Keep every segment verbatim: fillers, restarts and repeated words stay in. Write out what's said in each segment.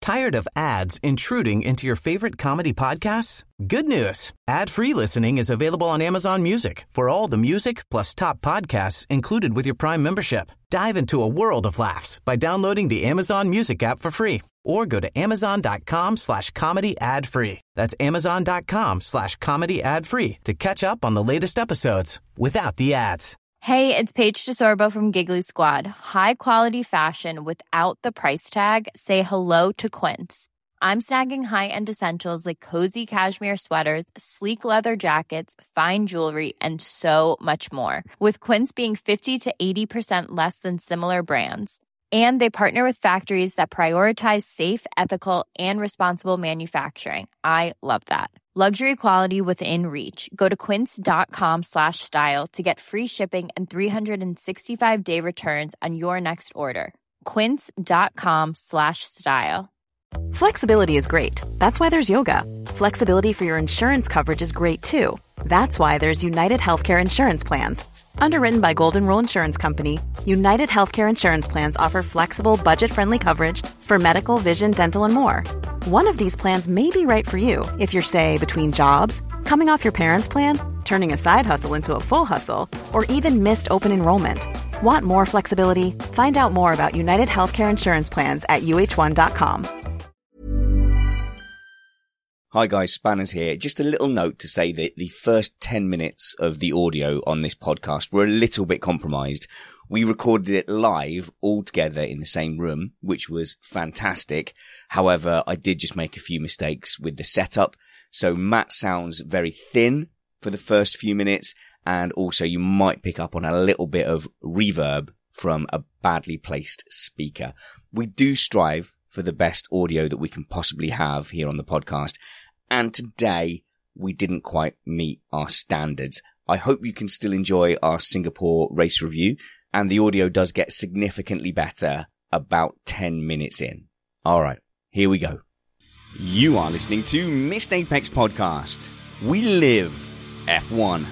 Tired of ads intruding into your favorite comedy podcasts? Good news. Ad-free listening is available on Amazon Music for all the music plus top podcasts included with your Prime membership. Dive into a world of laughs by downloading the Amazon Music app for free or go to amazon.com slash comedy ad free. That's amazon.com slash comedy ad free to catch up on the latest episodes without the ads. Hey, it's Paige DeSorbo from Giggly Squad. High quality fashion without the price tag. Say hello to Quince. I'm snagging high-end essentials like cozy cashmere sweaters, sleek leather jackets, fine jewelry, and so much more. With Quince being fifty to eighty percent less than similar brands. And they partner with factories that prioritize safe, ethical, and responsible manufacturing. I love that. Luxury quality within reach. Go to quince.com slash style to get free shipping and three sixty-five day returns on your next order. Quince.com slash style. Flexibility is great. That's why there's yoga. Flexibility for your insurance coverage is great too. That's why there's United Healthcare Insurance Plans. Underwritten by Golden Rule Insurance Company, United Healthcare Insurance Plans offer flexible, budget-friendly coverage for medical, vision, dental, and more. One of these plans may be right for you if you're, say, between jobs, coming off your parents' plan, turning a side hustle into a full hustle, or even missed open enrollment. Want more flexibility? Find out more about United Healthcare Insurance Plans at U H one dot com. Hi guys, Spanners here. Just a little note to say that the first ten minutes of the audio on this podcast were a little bit compromised. We recorded it live all together in the same room, which was fantastic. However, I did just make a few mistakes with the setup. So Matt sounds very thin for the first few minutes, and also you might pick up on a little bit of reverb from a badly placed speaker. We do strive for the best audio that we can possibly have here on the podcast. And today, we didn't quite meet our standards. I hope you can still enjoy our Singapore race review, and the audio does get significantly better about ten minutes in. All right, here we go. You are listening to Missed Apex Podcast. We live F one.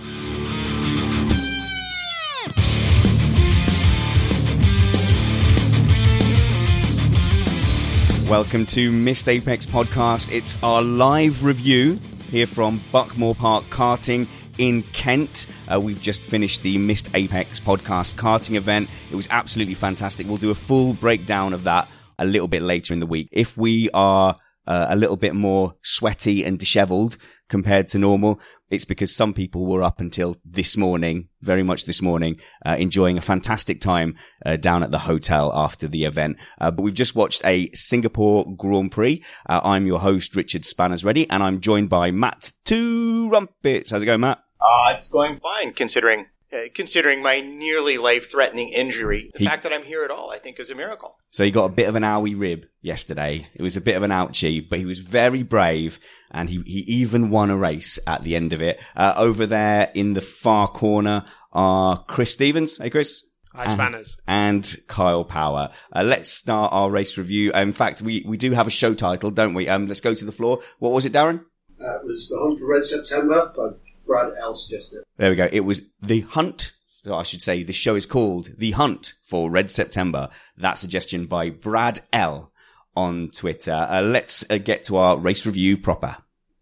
Welcome to Missed Apex Podcast. It's our live review here from Buckmore Park Karting in Kent. Uh, we've just finished the Missed Apex Podcast karting event. It was absolutely fantastic. We'll do a full breakdown of that a little bit later in the week. If we are uh, a little bit more sweaty and disheveled compared to normal, it's because some people were up until this morning, very much this morning, uh, enjoying a fantastic time uh, down at the hotel after the event. Uh, but we've just watched a Singapore Grand Prix. Uh, I'm your host, Richard Spanners Ready, and I'm joined by Matt Two Rumpets. How's it going, Matt? Uh, it's going fine, considering uh, considering my nearly life-threatening injury. The he, fact that I'm here at all, I think, is a miracle. So he got a bit of an owie rib yesterday. It was a bit of an ouchie, but he was very brave, and he, he even won a race at the end of it. Uh, over there in the far corner are Chris Stevens. Hey, Chris. Hi, Spanners. And, and Kyle Power. Uh, let's start our race review. In fact, we, we do have a show title, don't we? Um, let's go to the floor. What was it, Darren? Uh, it was The Hunt for Red September by Brad L. suggested it. There we go. It was The Hunt. So I should say the show is called The Hunt for Red September. That suggestion by Brad L. on Twitter. Uh, let's uh, get to our race review proper.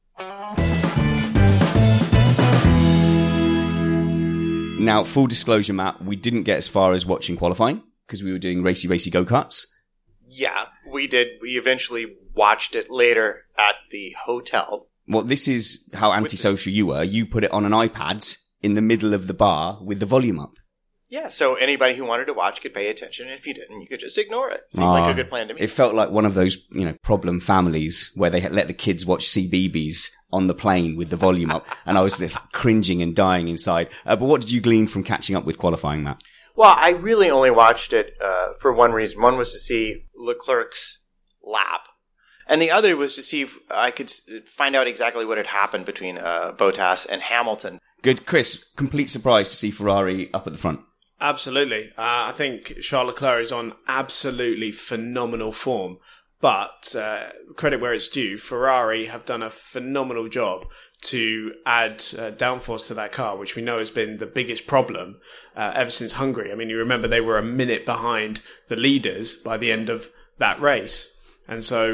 Now, full disclosure, Matt, we didn't get as far as watching qualifying because we were doing racy, racy go-karts. Yeah, we did. We eventually watched it later at the hotel. Well, this is how antisocial you were. You put it on an iPad in the middle of the bar with the volume up. Yeah, so anybody who wanted to watch could pay attention. If you didn't, you could just ignore it. Seemed uh, like a good plan to me. It felt like one of those, you know, problem families where they let the kids watch C B B S on the plane with the volume up, and I was just cringing and dying inside. Uh, but what did you glean from catching up with qualifying, Matt? Well, I really only watched it uh, for one reason. One was to see Leclerc's lap, and the other was to see if I could find out exactly what had happened between uh, Bottas and Hamilton. Good. Chris, complete surprise to see Ferrari up at the front. Absolutely. Uh, I think Charles Leclerc is on absolutely phenomenal form. But uh, credit where it's due, Ferrari have done a phenomenal job to add uh, downforce to that car, which we know has been the biggest problem uh, ever since Hungary. I mean, you remember they were a minute behind the leaders by the end of that race. And so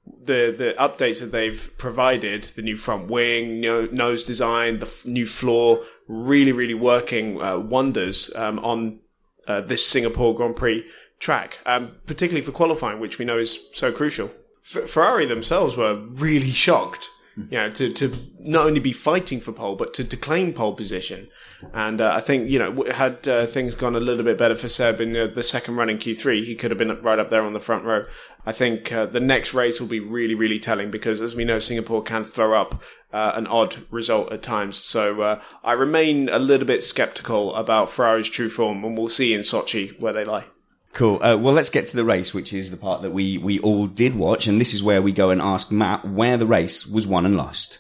the the updates that they've provided, the new front wing, no, nose design, the f- new floor, really, really working uh, wonders um, on uh, this Singapore Grand Prix track, um, particularly for qualifying, which we know is so crucial. F- Ferrari themselves were really shocked, you know, to, to not only be fighting for pole, but to, to claim pole position. And uh, I think, you know, had uh, things gone a little bit better for Seb in uh, the second run in Q three, he could have been right up there on the front row. I think uh, the next race will be really, really telling because, as we know, Singapore can throw up uh, an odd result at times. So uh, I remain a little bit sceptical about Ferrari's true form, and we'll see in Sochi where they lie. Cool. Uh, well, let's get to the race, which is the part that we, we all did watch. And this is where we go and ask Matt where the race was won and lost.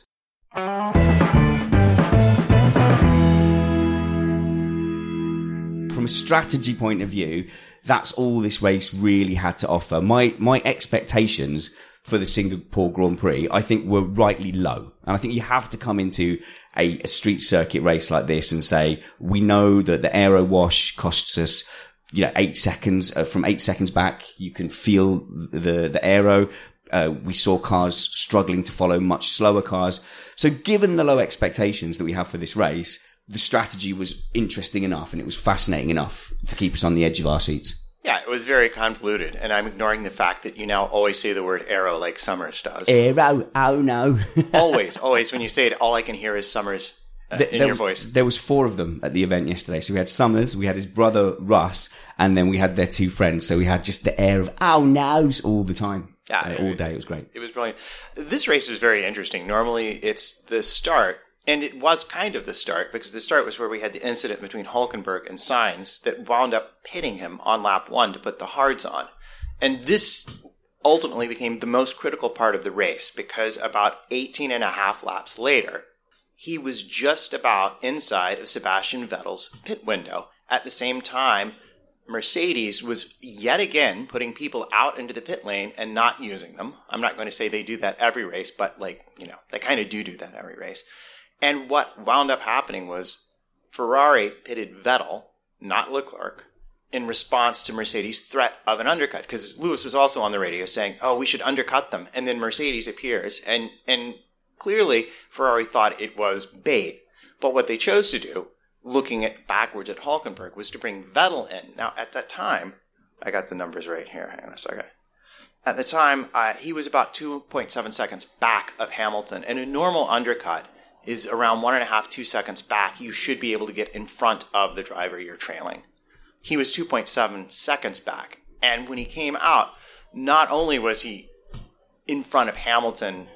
From a strategy point of view, that's all this race really had to offer. My, my expectations for the Singapore Grand Prix, I think, were rightly low. And I think you have to come into a, a street circuit race like this and say, we know that the aero wash costs us you know, eight seconds, uh, from eight seconds back, you can feel the, the aero. Uh, we saw cars struggling to follow much slower cars. So given the low expectations that we have for this race, the strategy was interesting enough and it was fascinating enough to keep us on the edge of our seats. Yeah, it was very convoluted, and I'm ignoring the fact that you now always say the word aero like Summers does. Aero, oh no. always, always. When you say it, all I can hear is Summers. Uh, the, in there your was, voice. There was four of them at the event yesterday. So we had Summers, we had his brother Russ, and then we had their two friends. So we had just the air of oh no's all the time. Yeah, uh, it, all day. It was great. It was brilliant. This race was very interesting. Normally it's the start, and it was kind of the start because the start was where we had the incident between Hülkenberg and Sainz that wound up pitting him on lap one to put the hards on. And this ultimately became the most critical part of the race because about eighteen and a half laps later, he was just about inside of Sebastian Vettel's pit window. At the same time, Mercedes was yet again putting people out into the pit lane and not using them. I'm not going to say they do that every race, but like, you know, they kind of do do that every race. And what wound up happening was Ferrari pitted Vettel, not Leclerc, in response to Mercedes' threat of an undercut. Because Lewis was also on the radio saying, oh, we should undercut them. And then Mercedes appears and, and, clearly, Ferrari thought it was bait. But what they chose to do, looking at backwards at Hülkenberg, was to bring Vettel in. Now, at that time, I got the numbers right here. Hang on a second. At the time, uh, he was about two point seven seconds back of Hamilton. And a normal undercut is around one and a half, two seconds back. You should be able to get in front of the driver you're trailing. He was two point seven seconds back. And when he came out, not only was he in front of Hamilton,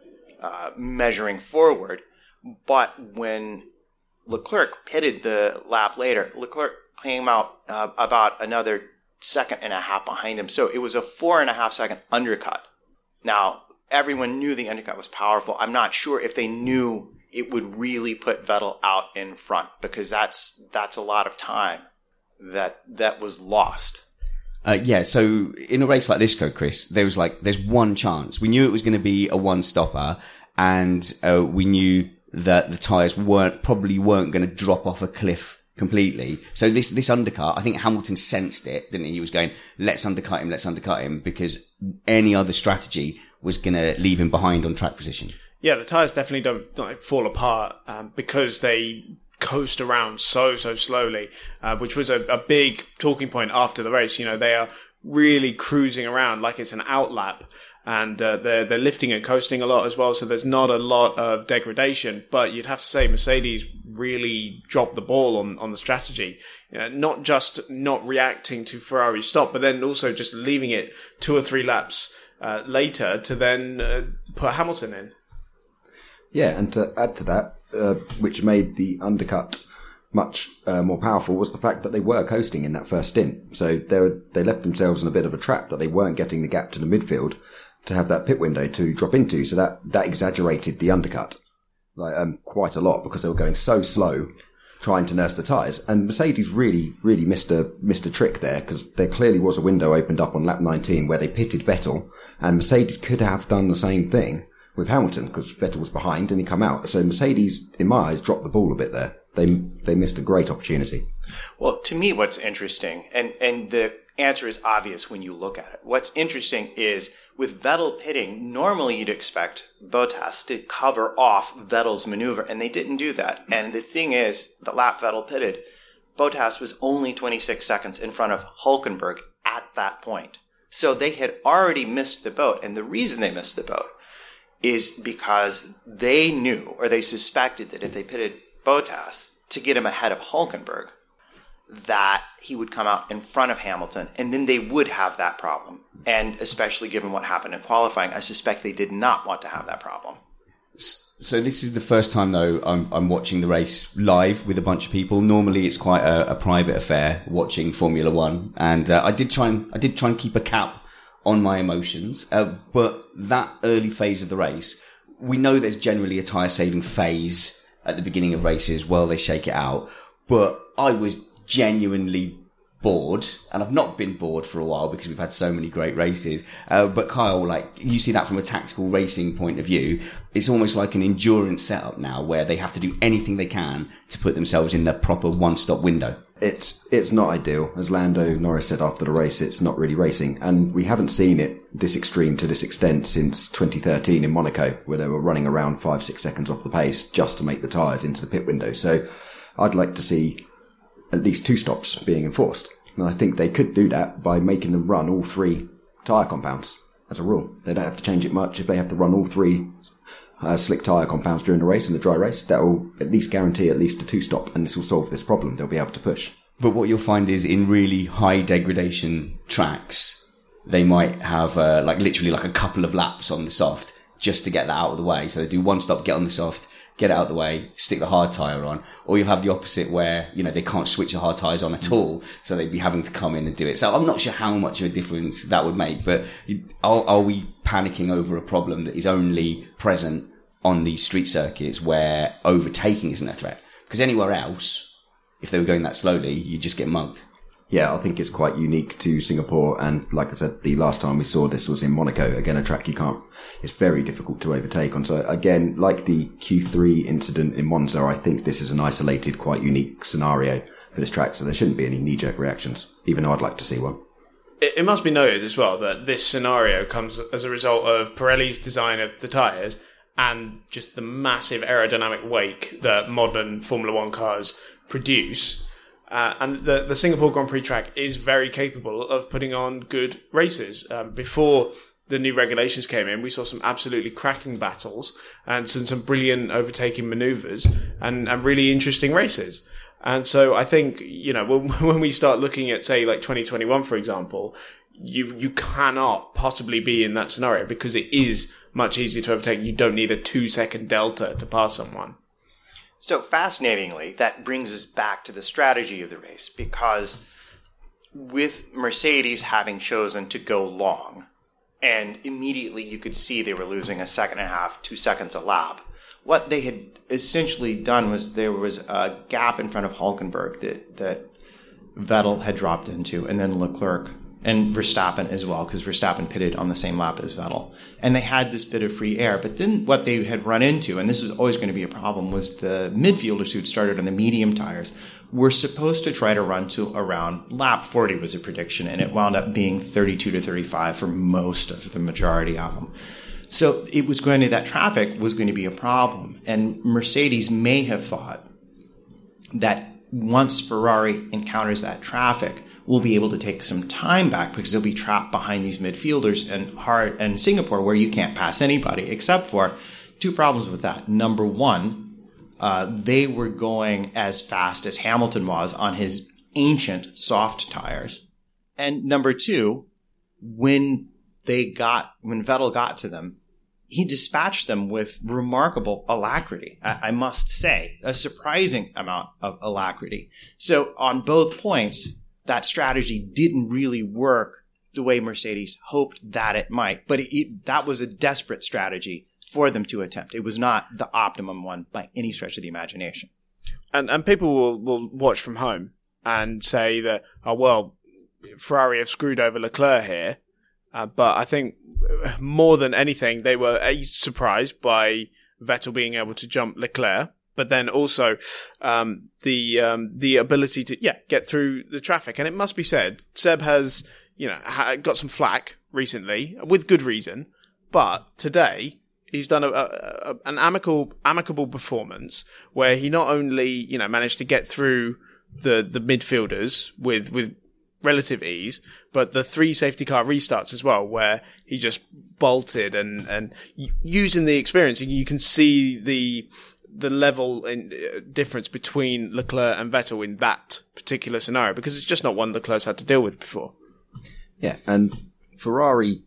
Uh, measuring forward, but when Leclerc pitted the lap later, Leclerc came out uh, about another second and a half behind him. So it was a four and a half second undercut. Now, everyone knew the undercut was powerful. I'm not sure if they knew it would really put Vettel out in front because that's that's a lot of time that that was lost. Uh, yeah, so in a race like this, Chris, there was like, there's one chance. We knew it was going to be a one-stopper, and uh, we knew that the tyres weren't, probably weren't going to drop off a cliff completely. So this, this undercut, I think Hamilton sensed it, didn't he? He was going, let's undercut him, let's undercut him, because any other strategy was going to leave him behind on track position. Yeah, the tyres definitely don't like, fall apart um, because they coast around so, so slowly, uh, which was a, a big talking point after the race. You know, they are really cruising around like it's an outlap, and uh, they're, they're lifting and coasting a lot as well, so there's not a lot of degradation. But you'd have to say Mercedes really dropped the ball on, on the strategy. You know, not just not reacting to Ferrari's stop, but then also just leaving it two or three laps uh, later to then uh, put Hamilton in. Yeah, and to add to that, uh, which made the undercut much uh, more powerful, was the fact that they were coasting in that first stint. So they were, they left themselves in a bit of a trap that they weren't getting the gap to the midfield to have that pit window to drop into. So that, that exaggerated the undercut like um, quite a lot because they were going so slow trying to nurse the tyres. And Mercedes really, really missed a, missed a trick there because there clearly was a window opened up on lap nineteen where they pitted Vettel, and Mercedes could have done the same thing with Hamilton because Vettel was behind and he come out. So Mercedes, in my eyes, dropped the ball a bit there. They they missed a great opportunity. Well, to me, what's interesting, and, and the answer is obvious when you look at it. What's interesting is with Vettel pitting, normally you'd expect Bottas to cover off Vettel's maneuver, and they didn't do that. And the thing is, the lap Vettel pitted, Bottas was only twenty-six seconds in front of Hülkenberg at that point. So they had already missed the boat, and the reason they missed the boat is because they knew, or they suspected, that if they pitted Bottas to get him ahead of Hülkenberg, that he would come out in front of Hamilton, and then they would have that problem. And especially given what happened in qualifying, I suspect they did not want to have that problem. So this is the first time, though, I'm, I'm watching the race live with a bunch of people. Normally, it's quite a, a private affair watching Formula One, and uh, I did try and I did try and keep a cap on my emotions. Uh, but that early phase of the race, we know there's generally a tyre saving phase at the beginning of races while they shake it out. But I was genuinely bored, and I've not been bored for a while because we've had so many great races. Uh, but Kyle, like, you see that from a tactical racing point of view, it's almost like an endurance setup now where they have to do anything they can to put themselves in the proper one-stop window. It's it's not ideal. As Lando Norris said after the race, it's not really racing. And we haven't seen it this extreme to this extent since twenty thirteen in Monaco, where they were running around five, six seconds off the pace just to make the tyres into the pit window. So I'd like to see at least two stops being enforced. And I think they could do that by making them run all three tyre compounds as a rule. They don't have to change it much. If they have to run all three uh, slick tyre compounds during the race and the dry race, that will at least guarantee at least a two-stop, and this will solve this problem. They'll be able to push. But what you'll find is in really high degradation tracks, they might have uh, like literally like a couple of laps on the soft just to get that out of the way. So they do one stop, get on the soft, get it out of the way, stick the hard tyre on. Or you'll have the opposite where, you know, they can't switch the hard tyres on at all, so they'd be having to come in and do it. So I'm not sure how much of a difference that would make, but are, are we panicking over a problem that is only present on these street circuits where overtaking isn't a threat? Because anywhere else, if they were going that slowly, you just get mugged. Yeah, I think it's quite unique to Singapore, and like I said, the last time we saw this was in Monaco. Again, a track you can't, it's very difficult to overtake on. So again, like the Q three incident in Monza, I think this is an isolated, quite unique scenario for this track, so there shouldn't be any knee-jerk reactions, even though I'd like to see one. It, it must be noted as well that this scenario comes as a result of Pirelli's design of the tyres and just the massive aerodynamic wake that modern Formula One cars produce. Uh, and the, the Singapore Grand Prix track is very capable of putting on good races. Um, before the new regulations came in, we saw some absolutely cracking battles and some, some brilliant overtaking manoeuvres and, and really interesting races. And so I think, you know, when, when we start looking at, say, like twenty twenty-one, for example, you you cannot possibly be in that scenario because it is much easier to overtake. You don't need a two-second delta to pass someone. So fascinatingly, that brings us back to the strategy of the race, because with Mercedes having chosen to go long, and immediately you could see they were losing a second and a half, two seconds a lap, what they had essentially done was there was a gap in front of Hülkenberg that, that Vettel had dropped into, and then Leclerc and Verstappen as well, because Verstappen pitted on the same lap as Vettel. And they had this bit of free air. But then what they had run into, and this was always going to be a problem, was the midfielders who'd started on the medium tires were supposed to try to run to around lap forty was a prediction, and it wound up being thirty-two to thirty-five for most of the majority of them. So it was going to, that traffic was going to be a problem. And Mercedes may have thought that once Ferrari encounters that traffic, we'll be able to take some time back because they'll be trapped behind these midfielders and hard and Singapore, where you can't pass anybody, except for two problems with that. Number one, uh, they were going as fast as Hamilton was on his ancient soft tires. And number two, when they got, when Vettel got to them, he dispatched them with remarkable alacrity. I, I must say, a surprising amount of alacrity. So on both points, that strategy didn't really work the way Mercedes hoped that it might. But it, it, that was a desperate strategy for them to attempt. It was not the optimum one by any stretch of the imagination. And and people will, will watch from home and say that, oh, well, Ferrari have screwed over Leclerc here. Uh, but I think more than anything, they were a, surprised by Vettel being able to jump Leclerc. But then also um, the um, the ability to yeah get through the traffic, and it must be said, Seb has you know ha- got some flack recently, with good reason, but today he's done a, a, a, an amicable, amicable performance where he not only, you know, managed to get through the, the midfielders with, with relative ease, but the three safety car restarts as well, where he just bolted and, and using the experience, you can see the, the level in uh, difference between Leclerc and Vettel in that particular scenario, because it's just not one Leclerc's had to deal with before. Yeah, and Ferrari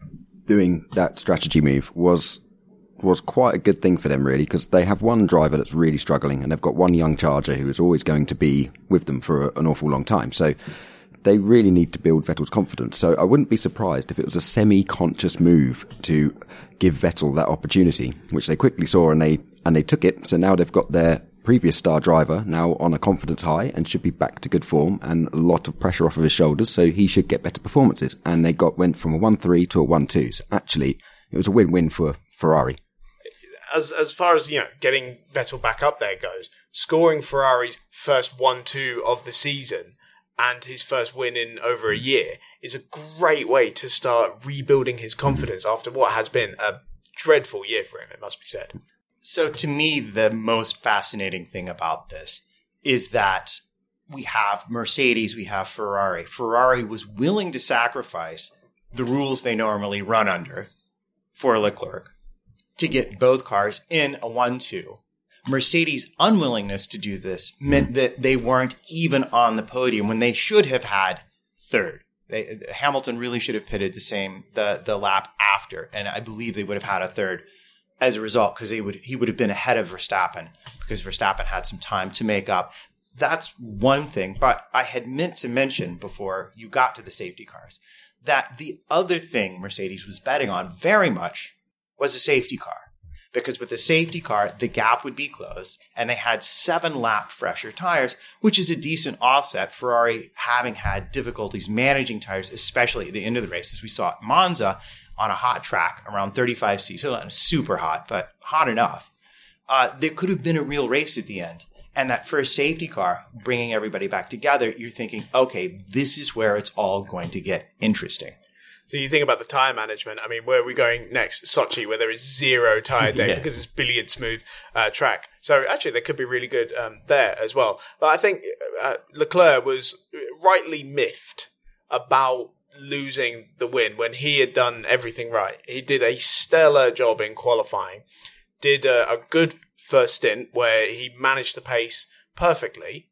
doing that strategy move was was quite a good thing for them, really, because they have one driver that's really struggling, and they've got one young charger who is always going to be with them for a, an awful long time. So they really need to build Vettel's confidence. So I wouldn't be surprised if it was a semi-conscious move to give Vettel that opportunity, which they quickly saw, and they and they took it. So now they've got their previous star driver now on a confidence high and should be back to good form and a lot of pressure off of his shoulders, so he should get better performances. And they got went from a one three to a one two. So actually, it was a win-win for Ferrari. As as far as, you know, getting Vettel back up there goes, scoring Ferrari's first one two of the season and his first win in over a year is a great way to start rebuilding his confidence after what has been a dreadful year for him, it must be said. So to me, the most fascinating thing about this is that we have Mercedes, we have Ferrari. Ferrari was willing to sacrifice the rules they normally run under for Leclerc to get both cars in a one two. Mercedes' unwillingness to do this meant that they weren't even on the podium when they should have had third. They, Hamilton really should have pitted the same the the lap after, and I believe they would have had a third as a result, because he would he would have been ahead of Verstappen, because Verstappen had some time to make up. That's one thing, but I had meant to mention before you got to the safety cars that the other thing Mercedes was betting on very much was a safety car, because with the safety car, the gap would be closed, and they had seven lap fresher tires, which is a decent offset. Ferrari having had difficulties managing tires, especially at the end of the race, as we saw at Monza on a hot track around thirty-five C, so not super hot, but hot enough. Uh, there could have been a real race at the end. And that first safety car, bringing everybody back together, you're thinking, okay, this is where it's all going to get interesting. So you think about the tyre management. I mean, where are we going next? Sochi, where there is zero tyre depth yeah. because it's billiard smooth uh, track. So actually, they could be really good um, there as well. But I think uh, Leclerc was rightly miffed about losing the win when he had done everything right. He did a stellar job in qualifying, did a, a good first stint where he managed the pace perfectly,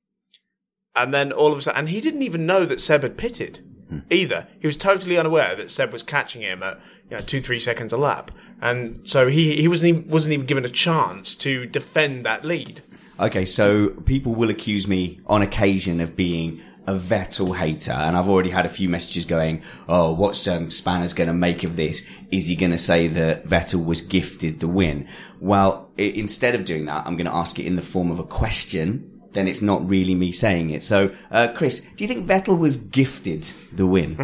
and then all of a sudden, and he didn't even know that Seb had pitted either. He was totally unaware that Seb was catching him at, you know, two, three seconds a lap, and so he he wasn't even, wasn't even given a chance to defend that lead. Okay, so people will accuse me on occasion of being a Vettel hater, and I've already had a few messages going, oh, what's um, Spanner's going to make of this? Is he going to say that Vettel was gifted the win? Well, I- instead of doing that, I'm going to ask it in the form of a question. Then it's not really me saying it. So, uh, Chris, do you think Vettel was gifted the win?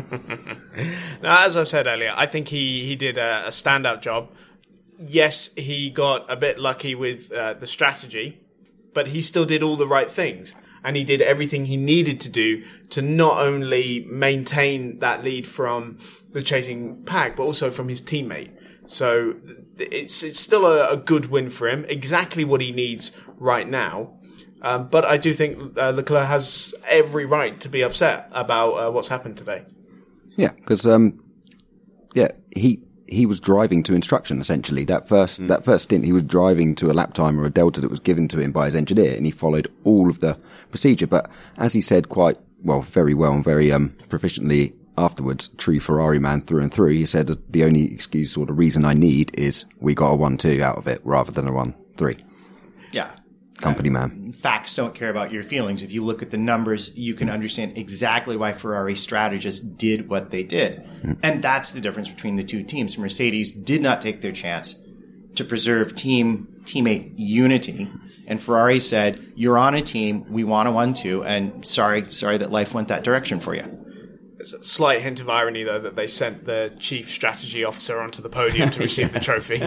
Now, as I said earlier, I think he, he did a, a standout job. Yes, he got a bit lucky with uh, the strategy, but he still did all the right things. And he did everything he needed to do to not only maintain that lead from the chasing pack, but also from his teammate. So it's it's still a, a good win for him, exactly what he needs right now. Um, but I do think uh, Leclerc has every right to be upset about uh, what's happened today. Yeah, because um, yeah, he he was driving to instruction essentially. That first mm. that first stint, he was driving to a lap time or a delta that was given to him by his engineer, and he followed all of the procedure. But as he said quite well, very well and very um proficiently afterwards, true Ferrari man through and through, he said the only excuse or the reason I need is we got a one two out of it rather than a one three. Yeah. Company uh, man. Facts don't care about your feelings. If you look at the numbers, you can understand exactly why Ferrari strategists did what they did. Mm. And that's the difference between the two teams. Mercedes did not take their chance to preserve team teammate unity. And Ferrari said, you're on a team, we want a one two, and sorry, sorry that life went that direction for you. There's a slight hint of irony, though, that they sent the chief strategy officer onto the podium to receive the trophy.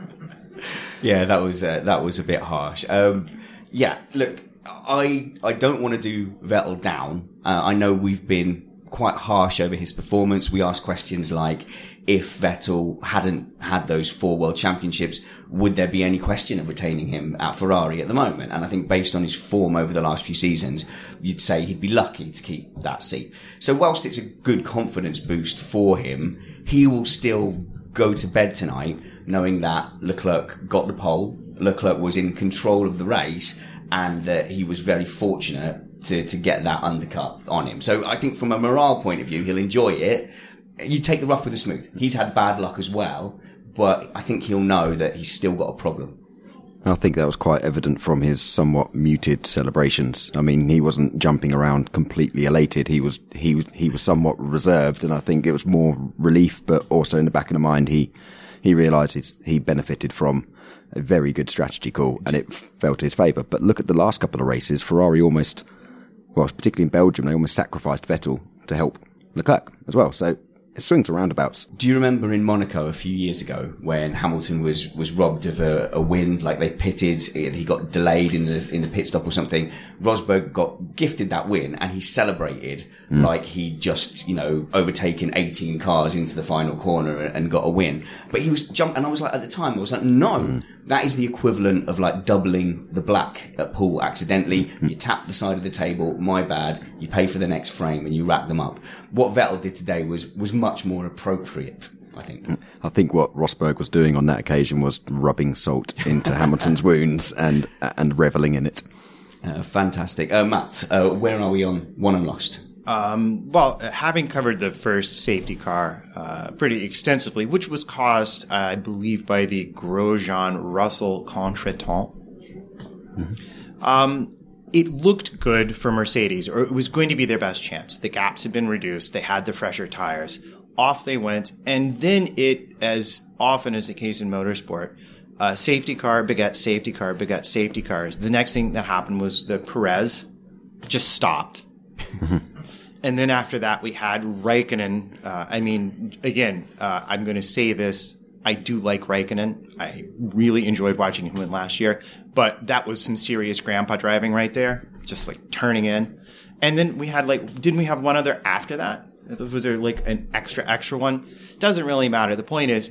Yeah, that was uh, that was a bit harsh. Um, yeah, look, I I don't want to do Vettel down. Uh, I know we've been quite harsh over his performance. We asked questions like, if Vettel hadn't had those four world championships, would there be any question of retaining him at Ferrari at the moment? And I think based on his form over the last few seasons, you'd say he'd be lucky to keep that seat. So whilst it's a good confidence boost for him, he will still go to bed tonight knowing that Leclerc got the pole, Leclerc was in control of the race, and that he was very fortunate to, to get that undercut on him. So I think from a morale point of view, he'll enjoy it. You take the rough with the smooth. He's had bad luck as well, but I think he'll know that he's still got a problem. I think that was quite evident from his somewhat muted celebrations. I mean, he wasn't jumping around completely elated. He was, he was, he was somewhat reserved, and I think it was more relief, but also in the back of the mind, he, he realised he benefited from a very good strategy call, and it fell to his favour. But look at the last couple of races. Ferrari almost, well, particularly in Belgium, they almost sacrificed Vettel to help Leclerc as well. So it swings and roundabouts. Do you remember in Monaco a few years ago when Hamilton was, was robbed of a, a win? Like they pitted, he got delayed in the in the pit stop or something. Rosberg got gifted that win and he celebrated mm. like he'd just, you know, overtaken eighteen cars into the final corner and got a win. But he was jumping, and I was like, at the time, I was like, no, mm. that is the equivalent of like doubling the black at pool accidentally. Mm. You tap the side of the table, my bad. You pay for the next frame and you rack them up. What Vettel did today was was much more appropriate, I think. I think what Rosberg was doing on that occasion was rubbing salt into Hamilton's wounds and and reveling in it. Uh, fantastic. Uh, Matt, uh, where are we on Won and Lost? Um, well, having covered the first safety car uh, pretty extensively, which was caused, uh, I believe, by the Grosjean-Russell contretemps, mm-hmm. um, it looked good for Mercedes, or it was going to be their best chance. The gaps had been reduced. They had the fresher tires. Off they went. And then it, as often is the case in motorsport, uh, safety car begets safety car begets safety cars. The next thing that happened was the Perez just stopped. And then after that, we had Raikkonen. Uh, I mean, again, uh, I'm going to say this. I do like Raikkonen. I really enjoyed watching him win last year. But that was some serious grandpa driving right there. Just like turning in. And then we had like, didn't we have one other after that? Was there like an extra, extra one? Doesn't really matter. The point is,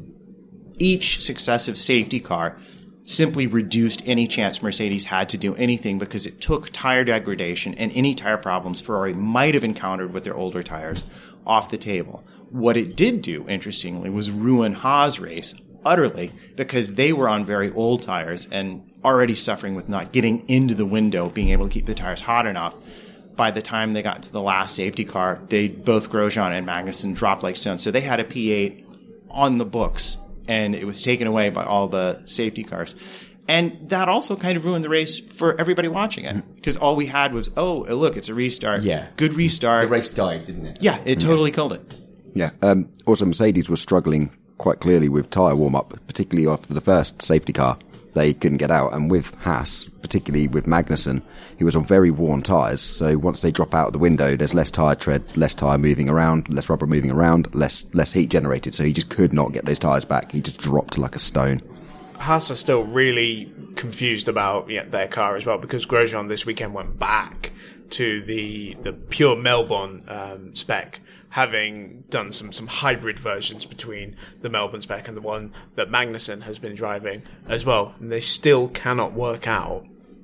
each successive safety car simply reduced any chance Mercedes had to do anything because it took tire degradation and any tire problems Ferrari might have encountered with their older tires off the table. What it did do, interestingly, was ruin Haas' race utterly because they were on very old tires and already suffering with not getting into the window, being able to keep the tires hot enough. By the time they got to the last safety car, they both Grosjean and Magnussen dropped like stones. So they had a P eight on the books, and it was taken away by all the safety cars. And that also kind of ruined the race for everybody watching it because all we had was, oh, look, it's a restart. Yeah. Good restart. The race died, didn't it? Yeah, it totally yeah. killed it. Yeah. Um, also, Mercedes was struggling quite clearly with tyre warm-up, particularly after the first safety car. They couldn't get out. And with Haas, particularly with Magnussen, he was on very worn tyres. So once they drop out of the window, there's less tyre tread, less tyre moving around, less rubber moving around, less less heat generated. So he just could not get those tyres back. He just dropped like a stone. Haas are still really confused about yeah, their car as well because Grosjean this weekend went back to the the pure Melbourne um, spec, having done some, some hybrid versions between the Melbourne spec and the one that Magnussen has been driving as well. And they still cannot work out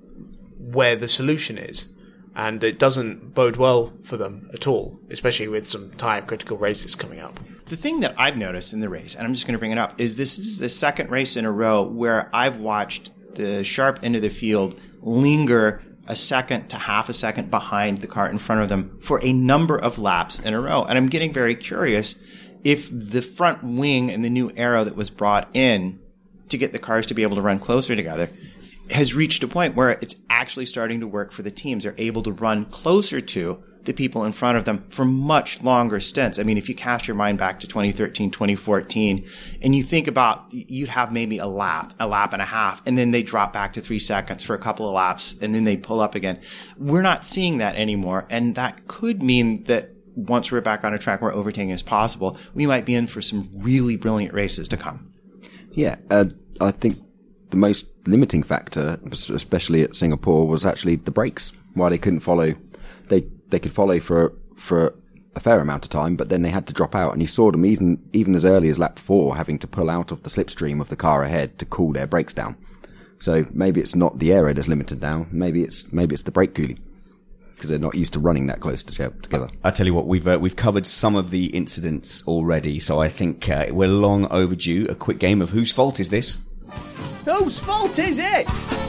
where the solution is. And it doesn't bode well for them at all, especially with some tyre critical races coming up. The thing that I've noticed in the race, and I'm just going to bring it up, is this is the second race in a row where I've watched the sharp end of the field linger a second to half a second behind the car in front of them for a number of laps in a row. And I'm getting very curious if the front wing and the new aero that was brought in to get the cars to be able to run closer together has reached a point where it's actually starting to work for the teams. They're able to run closer to the people in front of them for much longer stints. I mean, if you cast your mind back to twenty thirteen, twenty fourteen, and you think about, you'd have maybe a lap, a lap and a half, and then they drop back to three seconds for a couple of laps, and then they pull up again. We're not seeing that anymore, and that could mean that once we're back on a track where overtaking is possible, we might be in for some really brilliant races to come. Yeah, uh, I think the most limiting factor, especially at Singapore, was actually the brakes. Why they couldn't follow, they they could follow for for a fair amount of time, but then they had to drop out, and you saw them even even as early as lap four having to pull out of the slipstream of the car ahead to cool their brakes down. So maybe it's not the aero that's limited now. Maybe it's maybe it's the brake cooling, because they're not used to running that close to together. I tell you what, we've uh, we've covered some of the incidents already, so I think uh, we're long overdue. A quick game of whose fault is this? Whose fault is it?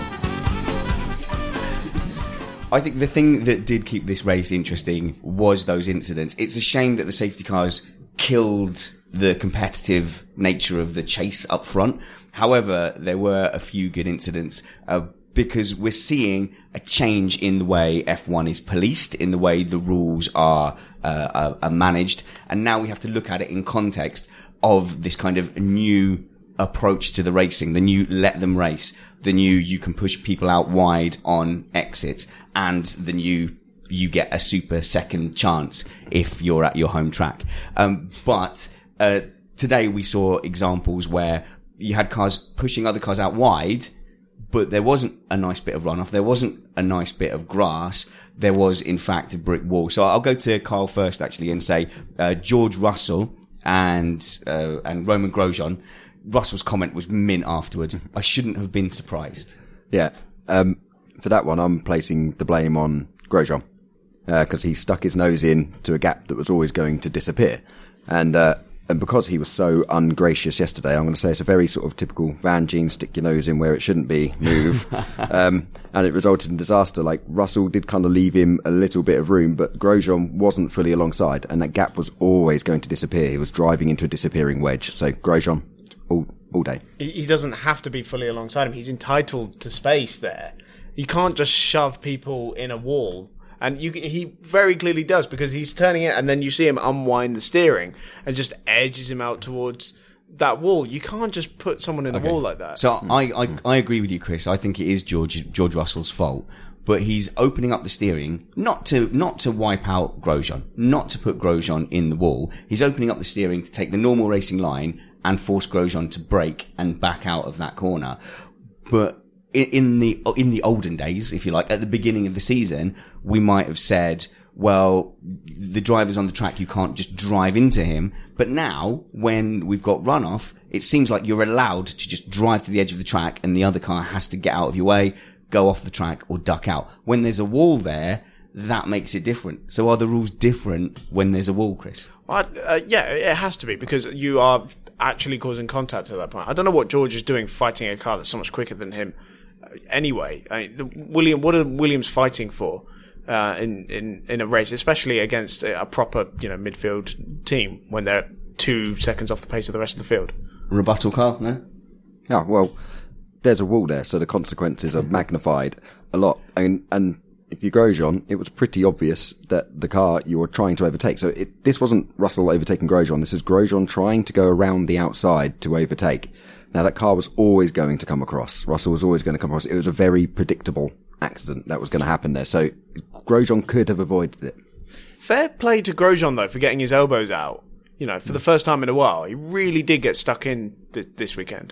I think the thing that did keep this race interesting was those incidents. It's a shame that the safety cars killed the competitive nature of the chase up front. However, there were a few good incidents, uh, because we're seeing a change in the way F one is policed, in the way the rules are, uh, are, are managed. And now we have to look at it in context of this kind of new approach to the racing, the new let them race, the new you can push people out wide on exits, and the new you get a super second chance if you're at your home track. Um, but, uh, today we saw examples where you had cars pushing other cars out wide, but there wasn't a nice bit of runoff. There wasn't a nice bit of grass. There was, in fact, a brick wall. So I'll go to Kyle first, actually, and say, uh, George Russell and, uh, and Roman Grosjean. Russell's comment was mint afterwards. I shouldn't have been surprised. Yeah. Um, for that one, I'm placing the blame on Grosjean, uh, cause he stuck his nose in to a gap that was always going to disappear. And, uh, and because he was so ungracious yesterday, I'm going to say it's a very sort of typical Van Gene, stick your nose in where it shouldn't be move. um, and it resulted in disaster. Like, Russell did kind of leave him a little bit of room, but Grosjean wasn't fully alongside, and that gap was always going to disappear. He was driving into a disappearing wedge. So Grosjean, all, all day. He doesn't have to be fully alongside him. He's entitled to space there. You can't just shove people in a wall. And you, he very clearly does, because he's turning it and then you see him unwind the steering and just edges him out towards that wall. You can't just put someone in okay. a wall like that. So I, I, I agree with you, Chris. I think it is George, George Russell's fault. But he's opening up the steering, not to, not to wipe out Grosjean, not to put Grosjean in the wall. He's opening up the steering to take the normal racing line and force Grosjean to brake and back out of that corner. But in the, in the olden days, if you like, at the beginning of the season, we might have said, well, the driver's on the track, you can't just drive into him. But now, when we've got runoff, it seems like you're allowed to just drive to the edge of the track and the other car has to get out of your way, go off the track or duck out. When there's a wall there, that makes it different. So are the rules different when there's a wall, Chris? Well, uh, yeah, it has to be, because you are actually causing contact at that point. I don't know what George is doing fighting a car that's so much quicker than him. Anyway, I mean, the William, what are Williams fighting for uh, in, in in a race, especially against a, a proper, you know, midfield team when they're two seconds off the pace of the rest of the field? Rebuttal car, no? Yeah, well, there's a wall there, so the consequences are magnified a lot. And and if you Grosjean, it was pretty obvious that the car you were trying to overtake. So it, this wasn't Russell overtaking Grosjean. This is Grosjean trying to go around the outside to overtake. Now, that car was always going to come across. Russell was always going to come across. It was a very predictable accident that was going to happen there. So Grosjean could have avoided it. Fair play to Grosjean, though, for getting his elbows out. You know, for the first time in a while. He really did get stuck in th- this weekend.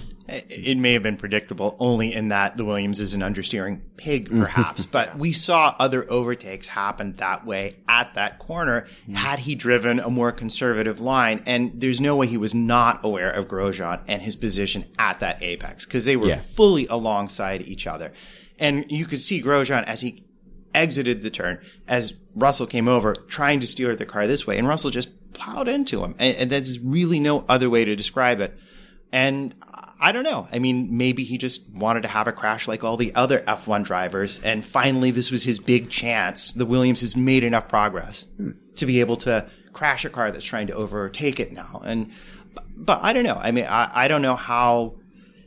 It may have been predictable only in that the Williams is an understeering pig, perhaps. But we saw other overtakes happen that way at that corner had he driven a more conservative line. And there's no way he was not aware of Grosjean and his position at that apex, because they were yeah. fully alongside each other. And you could see Grosjean as he exited the turn, as Russell came over, trying to steer the car this way. And Russell just plowed into him. And, and there's really no other way to describe it. And I don't know. I mean, maybe he just wanted to have a crash like all the other F one drivers. And finally, this was his big chance. The Williams has made enough progress hmm. to be able to crash a car that's trying to overtake it now. And, but I don't know. I mean, I, I don't know how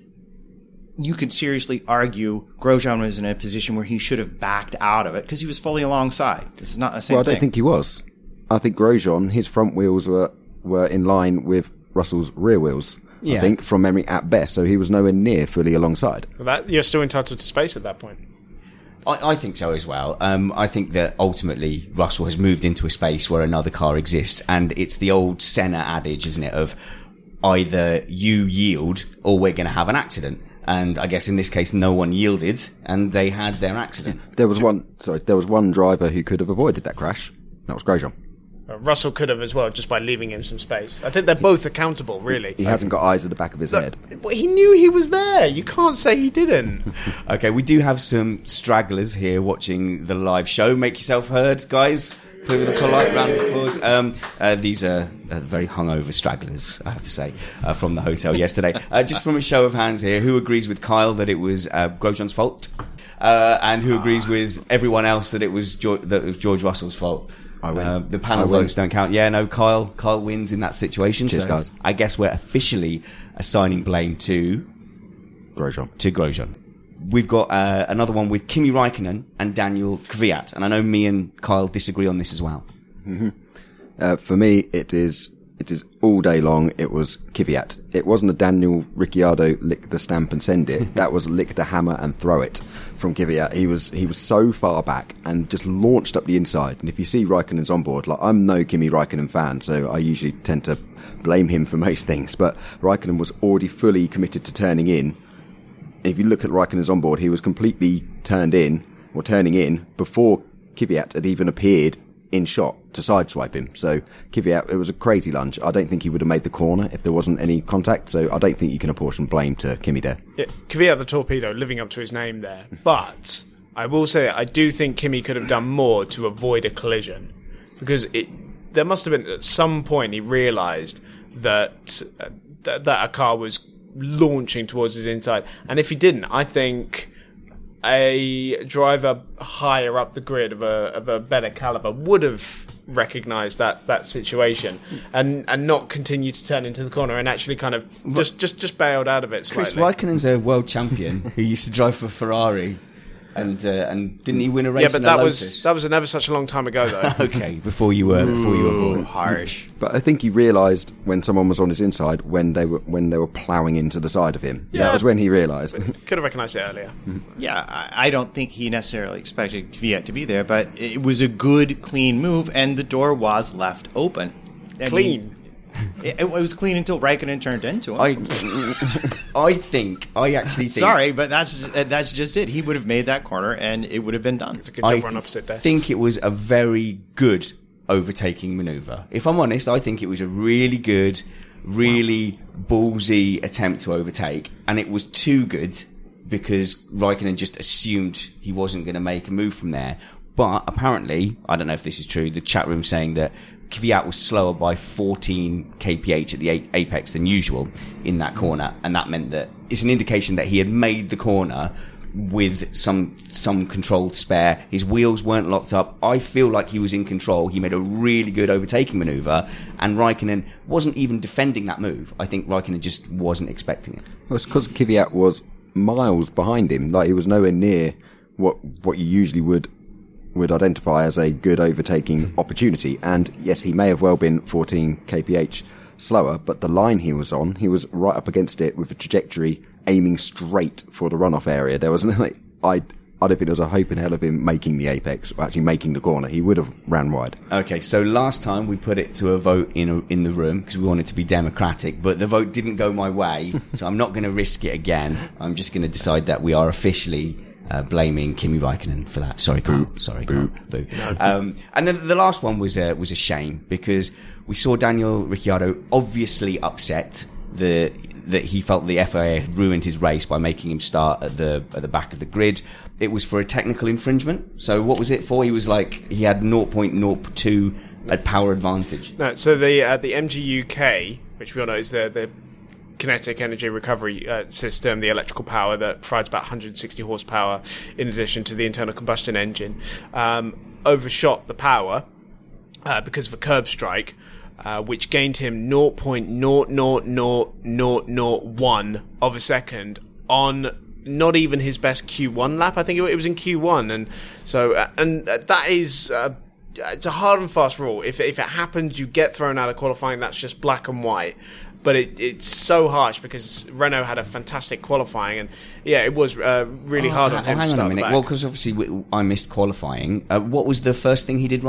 you could seriously argue Grosjean was in a position where he should have backed out of it because he was fully alongside. This is not the same well, I don't thing. think he was. I think Grosjean, his front wheels were, were in line with Russell's rear wheels. Yeah. I think, from memory at best, so he was nowhere near fully alongside. Well, that, you're still entitled to space at that point. I, I think so as well. Um, I think that ultimately Russell has moved into a space where another car exists, and it's the old Senna adage, isn't it, of either you yield or we're going to have an accident. And I guess in this case, no one yielded, and they had their accident. There was one, sorry, there was one driver who could have avoided that crash. That was Grosjean. Uh, Russell could have as well, just by leaving him some space. I think they're both accountable, really. He hasn't got eyes at the back of his Look, head. But he knew he was there. You can't say he didn't. Okay, we do have some stragglers here watching the live show. Make yourself heard, guys. Please with a polite round of applause. Um, uh, these are uh, very hungover stragglers, I have to say, uh, from the hotel yesterday. Uh, just from a show of hands here, who agrees with Kyle that it was uh, Grosjean's fault? Uh, and who agrees with everyone else that it was, George, that it was George Russell's fault? I win. Uh, the panel I win. votes don't count. Yeah, no, Kyle Kyle wins in that situation. Cheers, so guys. I guess we're officially assigning blame to Grosjean. to Grosjean. We've got uh, another one with Kimi Räikkönen and Daniel Kvyat, and I know me and Kyle disagree on this as well. Mm-hmm. Uh, for me, it is it is all day long. It was Kvyat. It wasn't a Daniel Ricciardo lick the stamp and send it. That was lick the hammer and throw it from Kvyat. He was he was so far back and just launched up the inside. And if you see Raikkonen's on board, like I'm no Kimi Räikkönen fan, so I usually tend to blame him for most things. But Räikkönen was already fully committed to turning in. If you look at Raikkonen's onboard, he was completely turned in, or turning in, before Kvyat had even appeared in shot to sideswipe him. So Kvyat, it was a crazy lunge. I don't think he would have made the corner if there wasn't any contact, so I don't think you can apportion blame to Kimi there. Yeah, Kvyat the torpedo, living up to his name there. But I will say, I do think Kimi could have done more to avoid a collision. Because it, there must have been, at some point, he realised that, uh, that that a car was launching towards his inside. And if he didn't, I think a driver higher up the grid of a of a better caliber would have recognised that, that situation and, and not continue to turn into the corner and actually kind of just, just, just bailed out of it slightly. Chris Raikkonen's a world champion who used to drive for Ferrari. And uh, and didn't he win a race? Yeah, but in that a was Lotus? that was never such a long time ago, though. Okay, before you were before you were born. Harsh. But I think he realised when someone was on his inside when they were when they were ploughing into the side of him. Yeah. That was when he realised. Could have recognised it earlier. Yeah, I, I don't think he necessarily expected Kvyat to be there, but it was a good, clean move, and the door was left open. I Clean. mean, it, it was clean until Raikkonen turned into him. I I think I actually think Sorry, but that's that's just it. He would have made that corner, and it would have been done. It's a good job I we're on opposite desks. think it was a very good overtaking manoeuvre. If I'm honest, I think it was a really good, really ballsy attempt to overtake, and it was too good because Raikkonen just assumed he wasn't going to make a move from there. But apparently, I don't know if this is true, the chat room saying that Kvyat was slower by fourteen kph at the a- apex than usual in that corner, and that meant that it's an indication that he had made the corner with some some control to spare. His wheels weren't locked up. I feel like he was in control. He made a really good overtaking manoeuvre, and Raikkonen wasn't even defending that move. I think Raikkonen just wasn't expecting it. Well, it's because Kvyat was miles behind him. Like, he was nowhere near what what you usually would would identify as a good overtaking opportunity. And yes, he may have well been fourteen kph slower, but the line he was on, he was right up against it with a trajectory aiming straight for the runoff area. There was like, I I don't think there was a hope in hell of him making the apex or actually making the corner. He would have ran wide. Okay, so last time we put it to a vote in a, in the room because we wanted to be democratic, but the vote didn't go my way, so I'm not going to risk it again. I'm just going to decide that we are officially Uh, blaming Kimi Räikkönen for that. Sorry, Carl. Sorry, Carl. Boo. Um, and then the last one was a, was a shame because we saw Daniel Ricciardo obviously upset the, that he felt the F I A had ruined his race by making him start at the, at the back of the grid. It was for a technical infringement. So what was it for? He was like, he had zero point zero two at power advantage. No, so the, uh, the M G U K, which we all know is the, the kinetic energy recovery uh, system, the electrical power that provides about one hundred sixty horsepower in addition to the internal combustion engine, um, overshot the power uh, because of a curb strike, uh, which gained him zero point zero zero zero zero zero one of a second on not even his best Q one lap. I think it was in Q one, and so uh, and uh, that is uh, it's a hard and fast rule. If if it happens, you get thrown out of qualifying. That's just black and white. But it, it's so harsh because Renault had a fantastic qualifying, and yeah, it was uh, really oh, hard on oh, him hang to on start a minute. back. Well, because obviously we, I missed qualifying. Uh, what was the first thing he did wrong?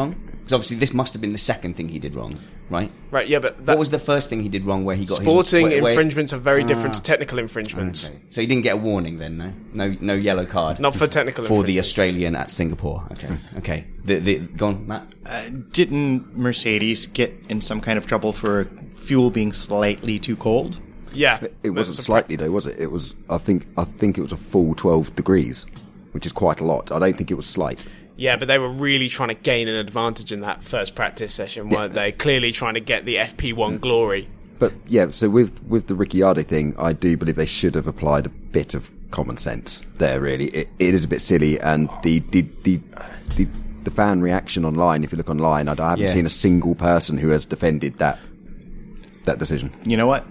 Because obviously this must have been the second thing he did wrong, right? Right, yeah, but... That, what was the first thing he did wrong where he got sporting his... Sporting infringements are very ah, different to technical infringements. Okay. So he didn't get a warning then, no? No no yellow card? Not for technical For the Australian at Singapore. Okay, okay. The, the, go on, Matt. Uh, didn't Mercedes get in some kind of trouble for fuel being slightly too cold? Yeah. It wasn't slightly though, was it? It was, I think, I think it was a full twelve degrees, which is quite a lot. I don't think it was slight. Yeah, but they were really trying to gain an advantage in that first practice session, weren't yeah. they? Clearly trying to get the F P one glory. But yeah, so with with the Ricciardo thing, I do believe they should have applied a bit of common sense there. Really, it, it is a bit silly, and the the the the, the fan reaction online. If you look online, I, I haven't yeah. seen a single person who has defended that that decision. You know what?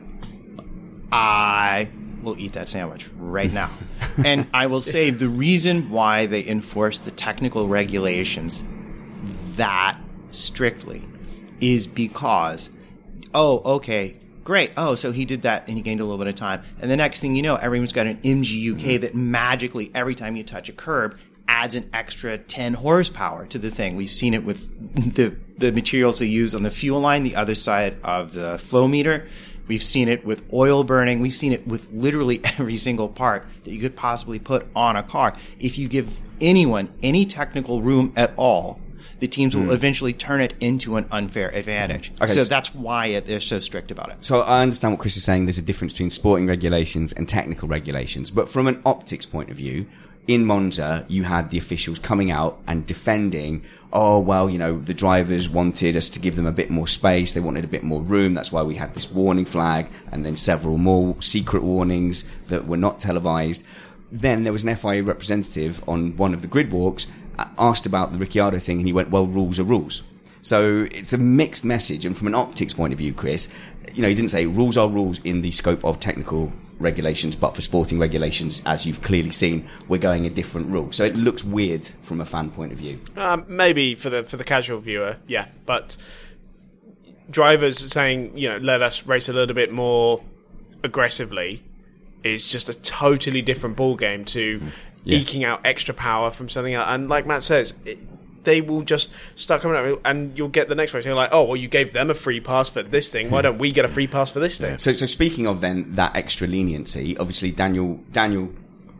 I will eat that sandwich right now. And I will say the reason why they enforce the technical regulations that strictly is because, oh, okay, great. Oh, so he did that and he gained a little bit of time. And the next thing you know, everyone's got an M G U K mm-hmm. that magically, every time you touch a curb, adds an extra ten horsepower to the thing. We've seen it with the, the materials they use on the fuel line, the other side of the flow meter. We've seen it with oil burning. We've seen it with literally every single part that you could possibly put on a car. If you give anyone any technical room at all, the teams will mm. eventually turn it into an unfair advantage. Okay, so, so that's why it, they're so strict about it. So I understand what Chris is saying. There's a difference between sporting regulations and technical regulations. But from an optics point of view, in Monza, you had the officials coming out and defending, oh, well, you know, the drivers wanted us to give them a bit more space. They wanted a bit more room. That's why we had this warning flag and then several more secret warnings that were not televised. Then there was an F I A representative on one of the grid walks asked about the Ricciardo thing, and he went, well, rules are rules. So it's a mixed message. And from an optics point of view, Chris, you know, he didn't say rules are rules in the scope of technical regulations, but for sporting regulations, as you've clearly seen, we're going a different rule. So it looks weird from a fan point of view. Um, maybe for the for the casual viewer, yeah. But drivers saying, you know, let us race a little bit more aggressively is just a totally different ballgame to yeah. eking out extra power from something else. And like Matt says, it, they will just start coming out, and you'll get the next race. You're like, oh, well, you gave them a free pass for this thing. Why don't we get a free pass for this thing? Yeah. So, so speaking of then that extra leniency, obviously Daniel Daniel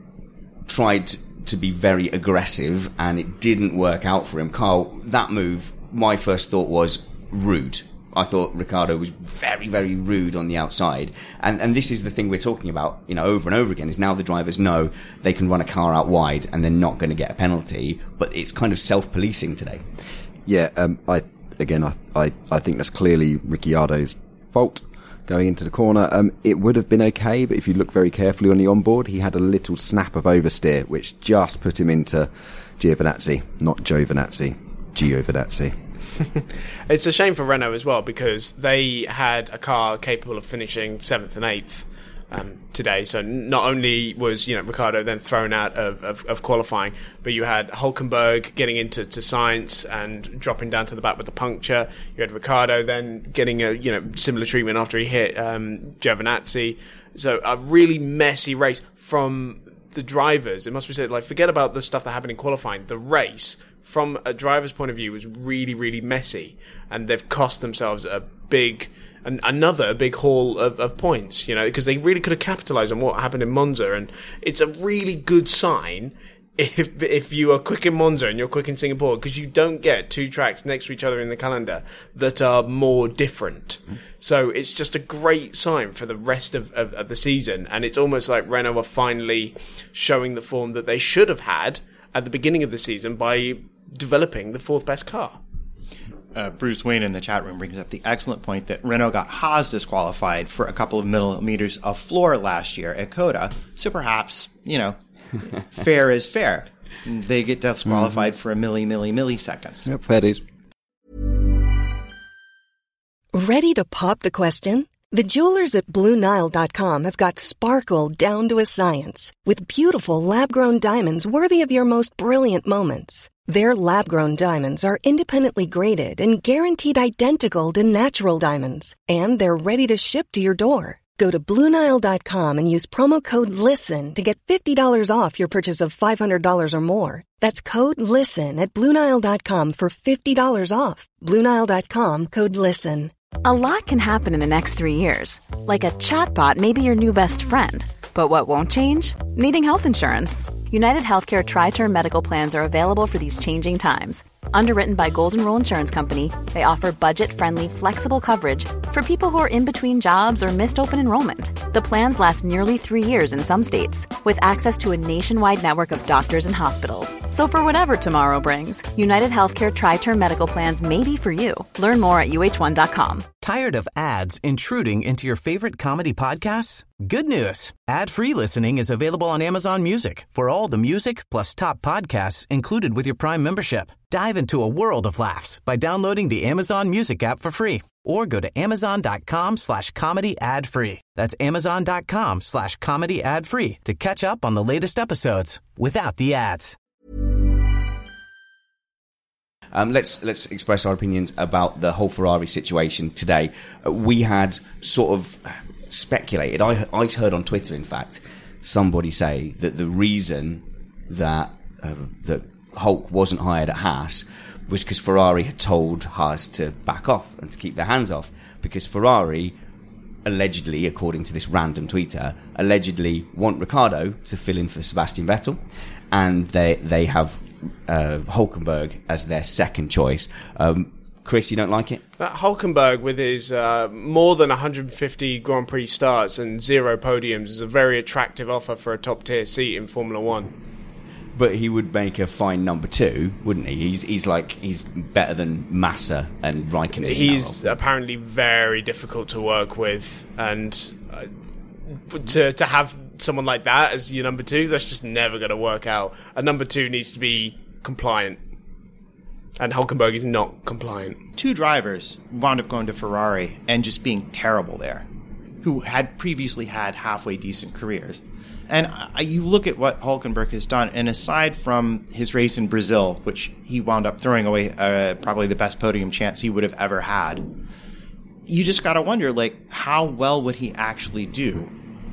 tried to be very aggressive, and it didn't work out for him. Carl, that move, my first thought was rude. I thought Ricciardo was very, very rude on the outside. And and this is the thing we're talking about, you know, over and over again, is now the drivers know they can run a car out wide and they're not going to get a penalty, but it's kind of self-policing today. Yeah, um, I again, I, I, I think that's clearly Ricciardo's fault going into the corner. Um, it would have been okay, but if you look very carefully on the onboard, he had a little snap of oversteer, which just put him into Giovinazzi, not Giovinazzi, Giovinazzi. It's a shame for Renault as well, because they had a car capable of finishing seventh and eighth um, today. So not only was, you know, Ricciardo then thrown out of, of, of qualifying, but you had Hülkenberg getting into to Sainz and dropping down to the back with the puncture. You had Ricciardo then getting a, you know, similar treatment after he hit um, Giovinazzi. So a really messy race from the drivers. It must be said, like, forget about the stuff that happened in qualifying. The race, from a driver's point of view, was really, really messy, and they've cost themselves a big, an, another big haul of, of points, you know, because they really could have capitalised on what happened in Monza, and it's a really good sign if if you are quick in Monza and you're quick in Singapore, because you don't get two tracks next to each other in the calendar that are more different. Mm. So it's just a great sign for the rest of, of, of the season, and it's almost like Renault are finally showing the form that they should have had at the beginning of the season by developing the fourth best car. Uh, Bruce Wayne in the chat room brings up the excellent point that Renault got Haas disqualified for a couple of millimeters of floor last year at COTA. So perhaps, you know, fair is fair. They get disqualified mm-hmm. for a milli, milli, milliseconds. Yep, fair is. Ready to pop the question? The jewelers at Blue Nile dot com have got sparkle down to a science with beautiful lab-grown diamonds worthy of your most brilliant moments. Their lab-grown diamonds are independently graded and guaranteed identical to natural diamonds, and they're ready to ship to your door. Go to Blue Nile dot com and use promo code LISTEN to get fifty dollars off your purchase of five hundred dollars or more. That's code LISTEN at Blue Nile dot com for fifty dollars off. Blue Nile dot com, code LISTEN. A lot can happen in the next three years. Like a chatbot may be your new best friend. But what won't change? Needing health insurance. United Healthcare Tri-Term Medical Plans are available for these changing times. Underwritten by Golden Rule Insurance Company, they offer budget-friendly, flexible coverage for people who are in between jobs or missed open enrollment. The plans last nearly three years in some states, with access to a nationwide network of doctors and hospitals. So for whatever tomorrow brings, United Healthcare Tri-Term Medical Plans may be for you. Learn more at U H one dot com. Tired of ads intruding into your favorite comedy podcasts? Good news. Ad-free listening is available on Amazon Music for all the music plus top podcasts included with your Prime membership. Dive into a world of laughs by downloading the Amazon Music app for free or go to amazon.com slash comedy ad free. That's amazon.com slash comedy ad free to catch up on the latest episodes without the ads. Um, let's let's express our opinions about the whole Ferrari situation today. Uh, we had sort of speculated. I I heard on Twitter, in fact, somebody say that the reason that uh, that Hulk wasn't hired at Haas was because Ferrari had told Haas to back off and to keep their hands off, because Ferrari allegedly, according to this random tweeter, allegedly want Ricciardo to fill in for Sebastian Vettel, and they they have uh, Hulkenberg as their second choice. Um, Chris, you don't like it? That Hulkenberg, with his uh, more than one hundred fifty Grand Prix starts and zero podiums, is a very attractive offer for a top-tier seat in Formula One. But he would make a fine number two, wouldn't he? He's he's like he's better than Massa and Raikkonen. He's apparently very difficult to work with, and uh, to to have someone like that as your number two, that's just never going to work out. A number two needs to be compliant, and Hulkenberg is not compliant. Two drivers wound up going to Ferrari and just being terrible there, who had previously had halfway decent careers. And uh, you look at what Hulkenberg has done, and aside from his race in Brazil, which he wound up throwing away uh, probably the best podium chance he would have ever had, you just got to wonder, like, how well would he actually do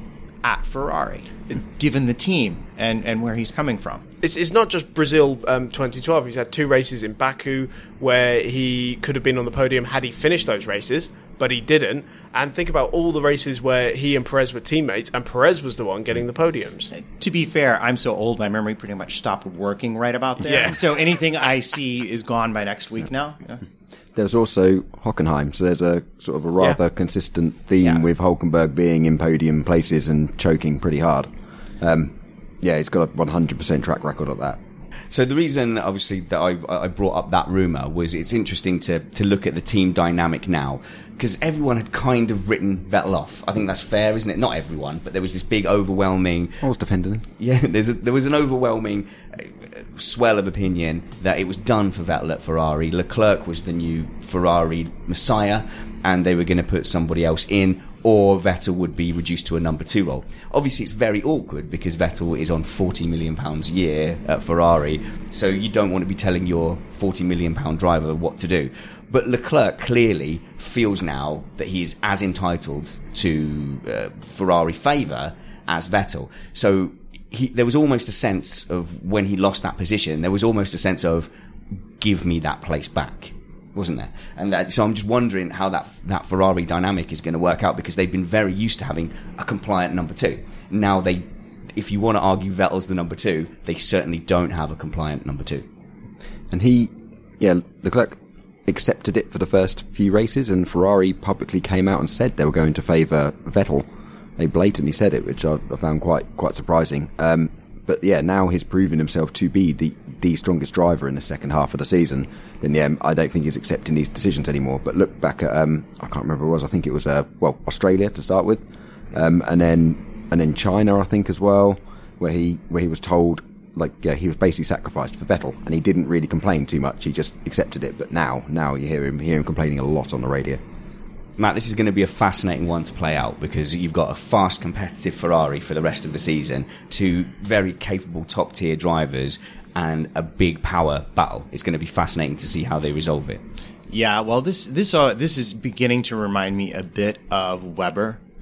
at Ferrari, given the team and, and where he's coming from? It's, it's not just Brazil um, twenty twelve. He's had two races in Baku where he could have been on the podium had he finished those races, but he didn't. And think about all the races where he and Perez were teammates, and Perez was the one getting the podiums. To be fair, I'm so old, my memory pretty much stopped working right about there. Yeah. So anything I see is gone by next week now. Yeah. There's also Hockenheim, so there's a sort of a rather Yeah. consistent theme Yeah. with Hulkenberg being in podium places and choking pretty hard. Um, yeah, he's got a one hundred percent track record of that. So the reason, obviously, that I, I brought up that rumour was it's interesting to, to look at the team dynamic now, because everyone had kind of written Vettel off. I think that's fair, isn't it? Not everyone, but there was this big overwhelming... I was defending him. Yeah, there's a, there was an overwhelming uh, swell of opinion that it was done for Vettel at Ferrari. Leclerc was the new Ferrari messiah, and they were going to put somebody else in, or Vettel would be reduced to a number two role. Obviously, it's very awkward because Vettel is on forty million pounds a year at Ferrari, so you don't want to be telling your forty million pound driver what to do. But Leclerc clearly feels now that he is as entitled to uh, Ferrari favour as Vettel. So he, there was almost a sense of, when he lost that position, there was almost a sense of, give me that place back, wasn't there? And that, so I'm just wondering how that that Ferrari dynamic is going to work out, because they've been very used to having a compliant number two. Now they, if you want to argue Vettel's the number two, they certainly don't have a compliant number two. And he, yeah, Leclerc accepted it for the first few races, and Ferrari publicly came out and said they were going to favour Vettel. They blatantly said it, which I, I found quite quite surprising. Um, but yeah, now he's proven himself to be the, the strongest driver in the second half of the season. Then yeah, I don't think he's accepting these decisions anymore. But look back at, um, I can't remember what it was, I think it was, uh, well, Australia to start with. Um, and then, and then China, I think as well, where he, where he was told, like, yeah, he was basically sacrificed for Vettel, and he didn't really complain too much. He just accepted it. But now, now you hear him, hear him complaining a lot on the radio. Matt, this is going to be a fascinating one to play out, because you've got a fast, competitive Ferrari for the rest of the season, two very capable top-tier drivers, and a big power battle. It's going to be fascinating to see how they resolve it. Yeah, well, this this uh, this is beginning to remind me a bit of Weber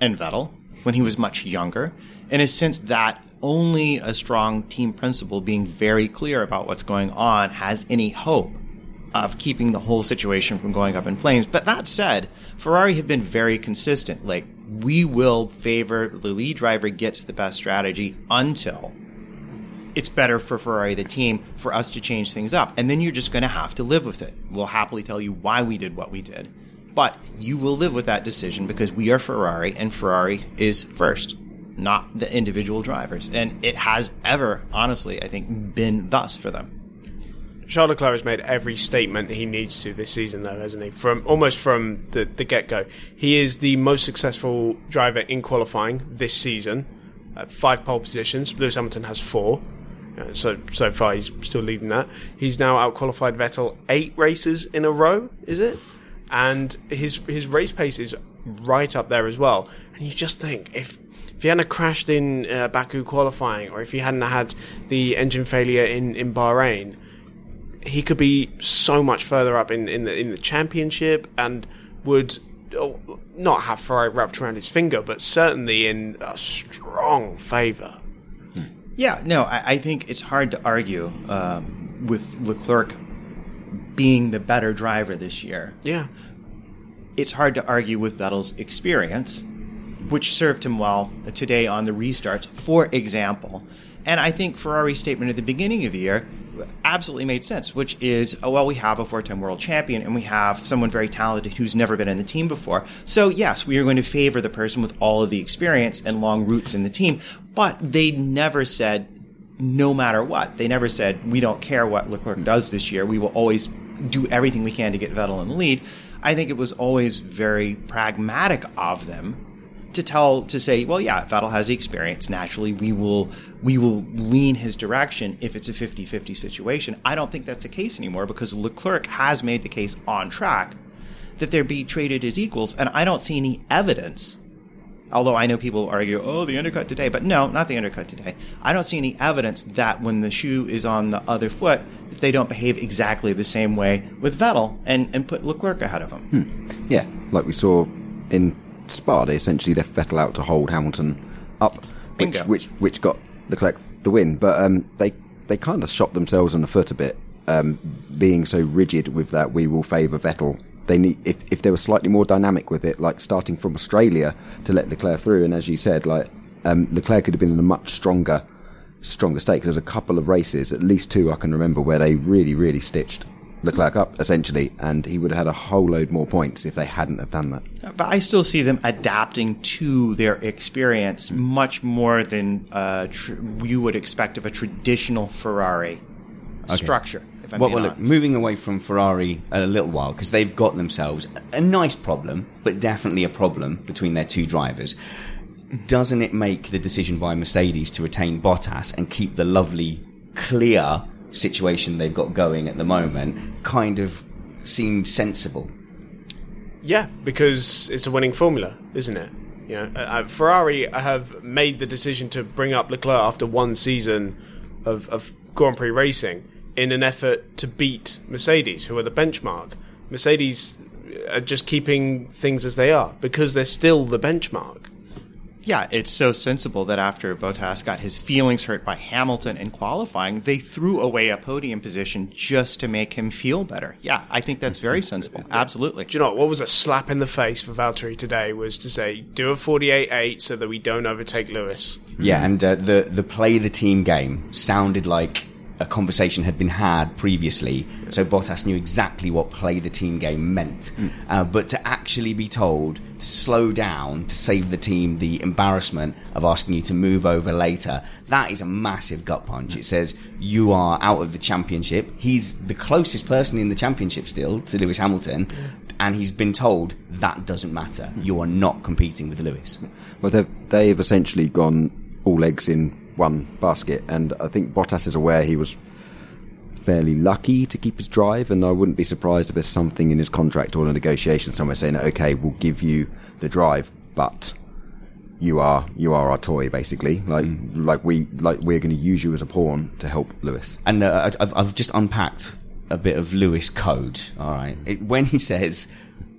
and Vettel when he was much younger, in a sense that only a strong team principal being very clear about what's going on has any hope of keeping the whole situation from going up in flames. But that said, Ferrari have been very consistent. Like, we will favor the lead driver gets the best strategy until it's better for Ferrari, the team, for us to change things up. And then you're just going to have to live with it. We'll happily tell you why we did what we did. But you will live with that decision because we are Ferrari and Ferrari is first, not the individual drivers. And it has ever, honestly, I think, been thus for them. Charles Leclerc has made every statement he needs to this season, though, hasn't he? From almost from the, the get-go. He is the most successful driver in qualifying this season. At five pole positions. Lewis Hamilton has four. Uh, so so far, he's still leading that. He's now out-qualified Vettel eight races in a row, is it? And his his race pace is right up there as well. And you just think, if if he hadn't crashed in uh, Baku qualifying, or if he hadn't had the engine failure in, in Bahrain, he could be so much further up in, in the in the championship and would oh, not have Ferrari wrapped around his finger, but certainly in a strong favour. Yeah, no, I, I think it's hard to argue um, with Leclerc being the better driver this year. Yeah. It's hard to argue with Vettel's experience, which served him well today on the restarts, for example. And I think Ferrari's statement at the beginning of the year absolutely made sense, which is, oh, well, we have a four-time world champion and we have someone very talented who's never been in the team before. So, yes, we are going to favor the person with all of the experience and long roots in the team. But they never said, no matter what. They never said, we don't care what Leclerc does this year. We will always do everything we can to get Vettel in the lead. I think it was always very pragmatic of them to tell, to say, well, yeah, Vettel has the experience. Naturally, we will we will lean his direction if it's a fifty-fifty situation. I don't think that's the case anymore because Leclerc has made the case on track that they're being traded as equals, and I don't see any evidence. Although I know people argue, oh, the undercut today. But no, not the undercut today. I don't see any evidence that when the shoe is on the other foot, if they don't behave exactly the same way with Vettel and, and put Leclerc ahead of him. Hmm. Yeah, like we saw in Spa, they essentially left Vettel out to hold Hamilton up, which which, which got Leclerc the win. But um, they they kind of shot themselves in the foot a bit, um, being so rigid with that we will favour Vettel. They need if if they were slightly more dynamic with it, like starting from Australia to let Leclerc through. And as you said, like um, Leclerc could have been in a much stronger stronger state. There's a couple of races, at least two I can remember, where they really really stitched Leclerc up, essentially, and he would have had a whole load more points if they hadn't have done that. But I still see them adapting to their experience much more than uh, tr- you would expect of a traditional Ferrari okay. structure. If I'm well, being well honest. Look, moving away from Ferrari a little while, because they've got themselves a nice problem, but definitely a problem between their two drivers. Doesn't it make the decision by Mercedes to retain Bottas and keep the lovely, clear situation they've got going at the moment kind of seemed sensible? Yeah, because it's a winning formula, isn't it? You know, uh, Ferrari have made the decision to bring up Leclerc after one season of, of Grand Prix racing in an effort to beat Mercedes, who are the benchmark. Mercedes are just keeping things as they are because they're still the benchmark. Yeah, it's so sensible that after Bottas got his feelings hurt by Hamilton in qualifying, they threw away a podium position just to make him feel better. Yeah, I think that's very sensible. Absolutely. Do you know what, what was a slap in the face for Valtteri today was to say, do a forty-eight eight so that we don't overtake Lewis. Yeah, and uh, the, the play the team game sounded like a conversation had been had previously, so Bottas knew exactly what play the team game meant. Mm. Uh, but to actually be told to slow down to save the team the embarrassment of asking you to move over later, that is a massive gut punch. It says you are out of the championship. He's the closest person in the championship still to Lewis Hamilton, mm. and he's been told that doesn't matter. You are not competing with Lewis. Well, they've, they've essentially gone all eggs in one basket, and I think Bottas is aware he was fairly lucky to keep his drive, and I wouldn't be surprised if there's something in his contract or a negotiation somewhere saying, okay, we'll give you the drive, but you are you are our toy, basically. Like mm. like we like we're going to use you as a pawn to help Lewis. And uh, I've I've just unpacked a bit of Lewis code. All right, it, when he says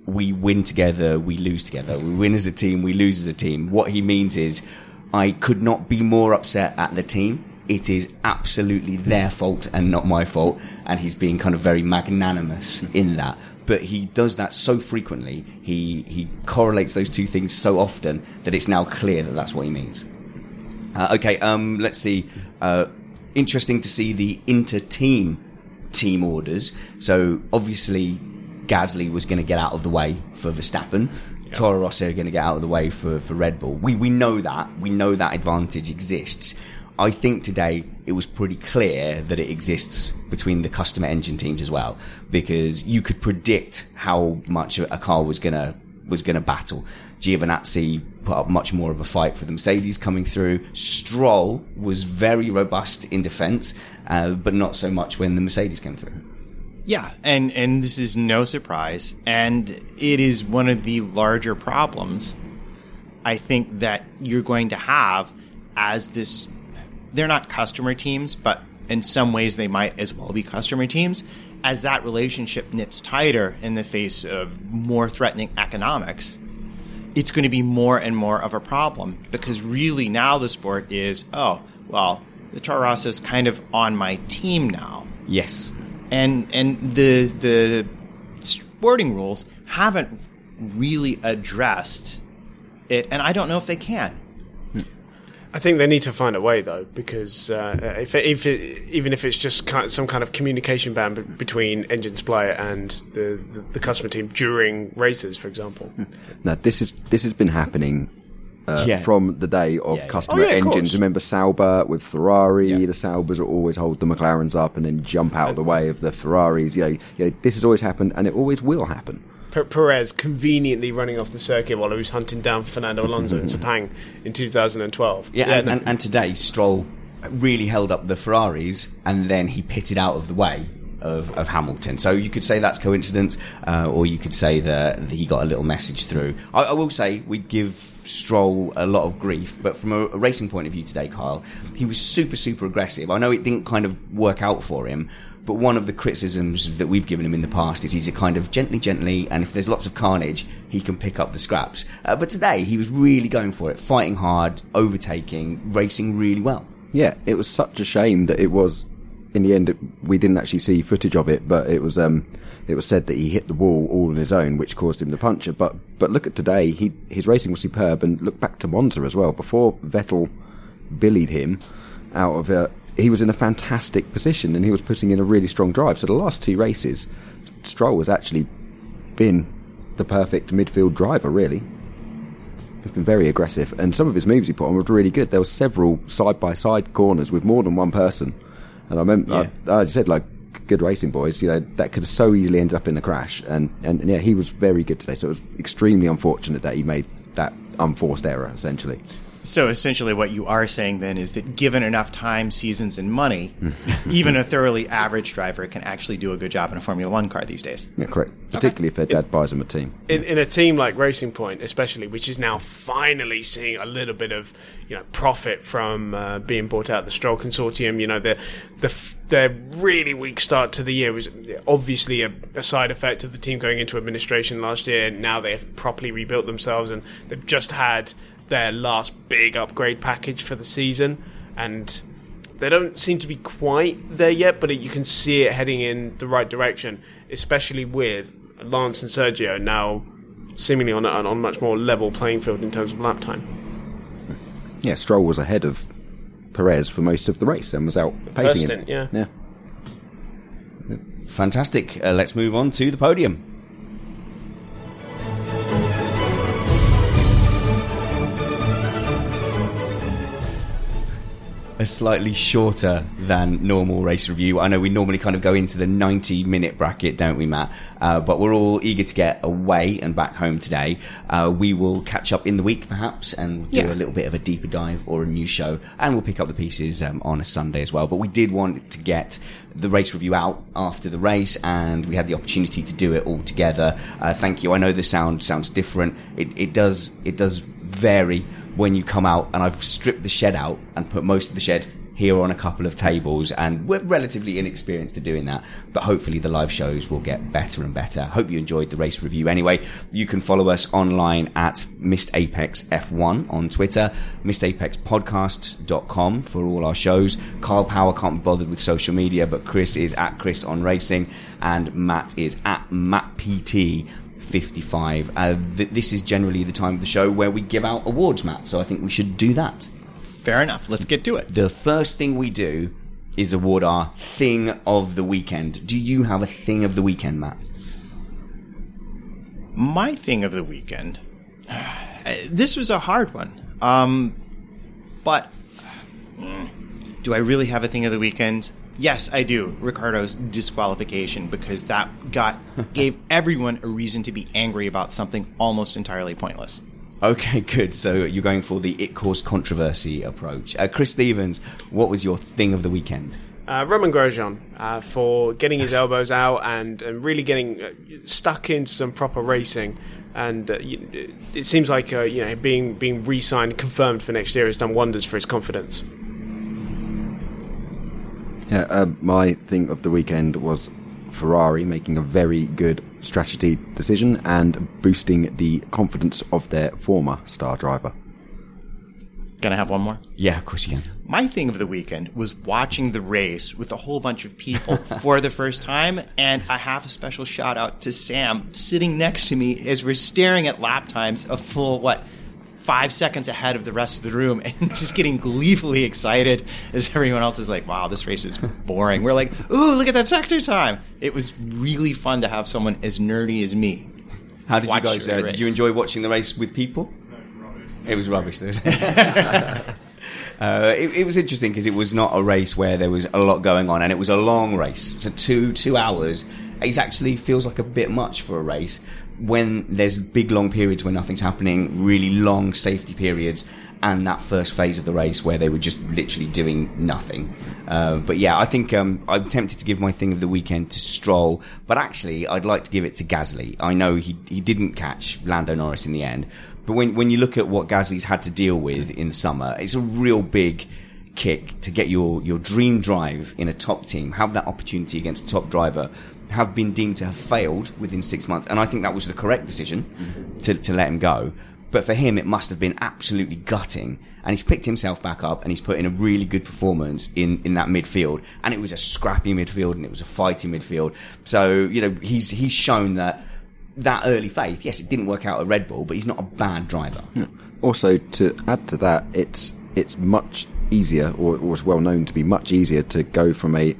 we win together, we lose together. We win as a team, we lose as a team. What he means is, I could not be more upset at the team. It is absolutely their fault and not my fault. And he's being kind of very magnanimous in that. But he does that so frequently, he, he correlates those two things so often that it's now clear that that's what he means. Uh, okay, um, let's see. Uh, interesting to see the inter-team team orders. So obviously Gasly was going to get out of the way for Verstappen. Yep. Toro Rosso are going to get out of the way for, for Red Bull. We, we know that. We know that advantage exists. I think today it was pretty clear that it exists between the customer engine teams as well, because you could predict how much a car was gonna was gonna battle. Giovinazzi put up much more of a fight for the Mercedes coming through. Stroll was very robust in defense, uh, but not so much when the Mercedes came through. Yeah, and, and this is no surprise, and it is one of the larger problems I think that you're going to have as this. They're not customer teams, but in some ways they might as well be customer teams. As that relationship knits tighter in the face of more threatening economics, it's going to be more and more of a problem, because really now the sport is, oh, well, the Toro Rosso is kind of on my team now. Yes. And and the the sporting rules haven't really addressed it, and I don't know if they can. I think they need to find a way, though, because uh, if, it, if it, even if it's just kind of some kind of communication ban b- between engine supplier and the, the, the customer team during races, for example. Now, this is this has been happening uh, yeah. from the day of yeah, yeah. customer oh, yeah, engines. of Remember Sauber with Ferrari? Yeah. The Saubers will always hold the McLarens up and then jump out of the way of the Ferraris. You know, you know, this has always happened, and it always will happen. Perez conveniently running off the circuit while he was hunting down Fernando Alonso in Sepang in two thousand twelve. Yeah, yeah and, no. and, and today Stroll really held up the Ferraris, and then he pitted out of the way of, of Hamilton. So you could say that's coincidence, uh, or you could say that he got a little message through. I, I will say we give Stroll a lot of grief, but from a, a racing point of view today, Kyle, he was super, super aggressive. I know it didn't kind of work out for him, but one of the criticisms that we've given him in the past is he's a kind of gently, gently, and if there's lots of carnage, he can pick up the scraps. Uh, but today, he was really going for it, fighting hard, overtaking, racing really well. Yeah, it was such a shame that it was, in the end, we didn't actually see footage of it, but it was um, it was said that he hit the wall all on his own, which caused him the puncture. But but look at today, he his racing was superb, and look back to Monza as well. Before Vettel billied him out of a... he was in a fantastic position, and he was putting in a really strong drive. So the last two races, Stroll has actually been the perfect midfield driver, really. He's been very aggressive, and some of his moves he put on were really good. There were several side-by-side corners with more than one person. And I remember, yeah. I, I said, like, good racing, boys. You know, that could have so easily ended up in a crash. And, and, and yeah, he was very good today. So it was extremely unfortunate that he made that unforced error, essentially. So essentially what you are saying then is that given enough time, seasons, and money, even a thoroughly average driver can actually do a good job in a Formula One car these days. Yeah, correct. Particularly okay. if their dad buys them a team. In, in a team like Racing Point, especially, which is now finally seeing a little bit of, you know, profit from uh, being bought out of the Stroll Consortium. You know, the, the, their really weak start to the year was obviously a, a side effect of the team going into administration last year. Now they've properly rebuilt themselves, and they've just had their last big upgrade package for the season, and they don't seem to be quite there yet, but it, you can see it heading in the right direction, especially with Lance and Sergio now seemingly on a, on a much more level playing field in terms of lap time. Yeah, Stroll was ahead of Perez for most of the race and was out pacing First him. stint, yeah. yeah. Fantastic. Uh, let's move on to the podium. A slightly shorter than normal race review. I know we normally kind of go into the ninety minute bracket, don't we, Matt? Uh, but we're all eager to get away and back home today. Uh, we will catch up in the week, perhaps, and do yeah. a little bit of a deeper dive or a new show. And we'll pick up the pieces um, on a Sunday as well. But we did want to get the race review out after the race, and we had the opportunity to do it all together. Uh, thank you. I know the sound sounds different. It, it does, it does vary when you come out, and I've stripped the shed out and put most of the shed here on a couple of tables, and we're relatively inexperienced at doing that, but hopefully the live shows will get better and better. Hope you enjoyed the race review anyway. You can follow us online at Missed Apex F one on Twitter, missed apex podcasts dot com for all our shows. Carl Power can't be bothered with social media, but Chris is at Chris on Racing, and Matt is at Matt P T fifty-five. Uh, th- this is generally the time of the show where we give out awards, Matt, so I think we should do that. Fair enough. Let's get to it. The first thing we do is award our thing of the weekend. Do you have a thing of the weekend, Matt? My thing of the weekend. This was a hard one. Um, but do I really have a thing of the weekend? Yes, I do. Ricardo's disqualification, because that got gave everyone a reason to be angry about something almost entirely pointless. Okay, good. So you're going for the it caused controversy approach. Uh, Chris Stevens, what was your thing of the weekend? Uh, Romain Grosjean uh, for getting his elbows out and, and really getting uh, stuck into some proper racing. And uh, it seems like uh, you know being being re-signed, confirmed for next year, has done wonders for his confidence. Yeah, uh, my thing of the weekend was Ferrari making a very good strategy decision and boosting the confidence of their former star driver. Can I have one more? Yeah, of course you can. My thing of the weekend was watching the race with a whole bunch of people for the first time, and I have a special shout out to Sam sitting next to me as we're staring at lap times a full, what, five seconds ahead of the rest of the room, and just getting gleefully excited as everyone else is like, wow, this race is boring. We're like, ooh, look at that sector time. It was really fun to have someone as nerdy as me. How did you guys, uh, did you enjoy watching the race with people? It was rubbish. It was rubbish. uh, it, it was interesting because it was not a race where there was a lot going on, and it was a long race. So two, two hours, it actually feels like a bit much for a race. When there's big long periods where nothing's happening, really long safety periods, and that first phase of the race where they were just literally doing nothing. Uh, but yeah, I think um, I'm tempted to give my thing of the weekend to Stroll, but actually I'd like to give it to Gasly. I know he he didn't catch Lando Norris in the end, but when when you look at what Gasly's had to deal with in the summer, it's a real big kick to get your, your dream drive in a top team, have that opportunity against a top driver, have been deemed to have failed within six months. And I think that was the correct decision mm-hmm. to, to let him go. But for him, it must have been absolutely gutting. And he's picked himself back up and he's put in a really good performance in, in that midfield. And it was a scrappy midfield and it was a fighting midfield. So, you know, he's, he's shown that that early faith, yes, it didn't work out at Red Bull, but he's not a bad driver. Yeah. Also, to add to that, it's, it's much easier, or, or it's well known to be much easier to go from a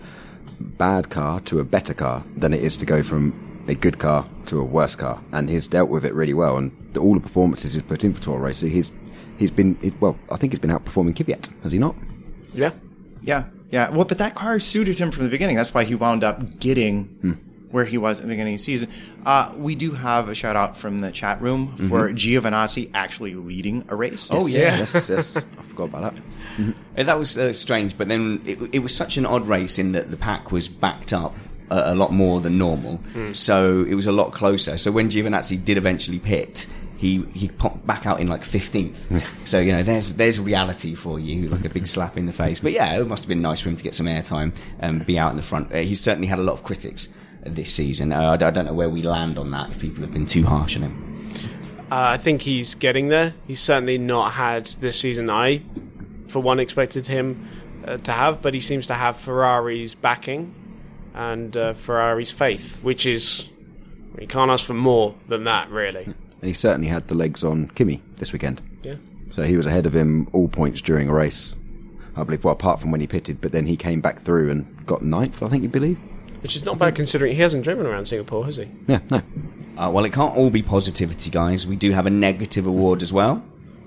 bad car to a better car than it is to go from a good car to a worse car, and he's dealt with it really well. And the, all the performances he's put in for Toro Rosso, he's he's been he, well. I think he's been outperforming Kvyat, has he not? Yeah, yeah, yeah. Well, but that car suited him from the beginning. That's why he wound up getting hmm. where he was at the beginning of the season. Uh, we do have a shout out from the chat room mm-hmm. for Giovinazzi actually leading a race. Oh yeah, yes, yes. I forgot about that. Mm-hmm. And that was uh, strange, but then it, it was such an odd race in that the pack was backed up a, a lot more than normal, mm. so it was a lot closer. So when Giovinazzi did eventually pit, he he popped back out in like fifteenth. So you know, there's there's reality for you, like a big slap in the face. But yeah, it must have been nice for him to get some airtime and be out in the front. Uh, he's certainly had a lot of critics this season. Uh, I, I don't know where we land on that, if people have been too harsh on him. Uh, I think he's getting there. He's certainly not had this season I, for one, expected him uh, to have, but he seems to have Ferrari's backing and uh, Ferrari's faith, which is, you can't ask for more than that, really. And he certainly had the legs on Kimi this weekend. Yeah. So he was ahead of him all points during a race, I believe, well, apart from when he pitted, but then he came back through and got ninth, I think you believe. Which is not bad considering he hasn't driven around Singapore, has he? Yeah, no. Uh, well, it can't all be positivity, guys. We do have a negative award as well.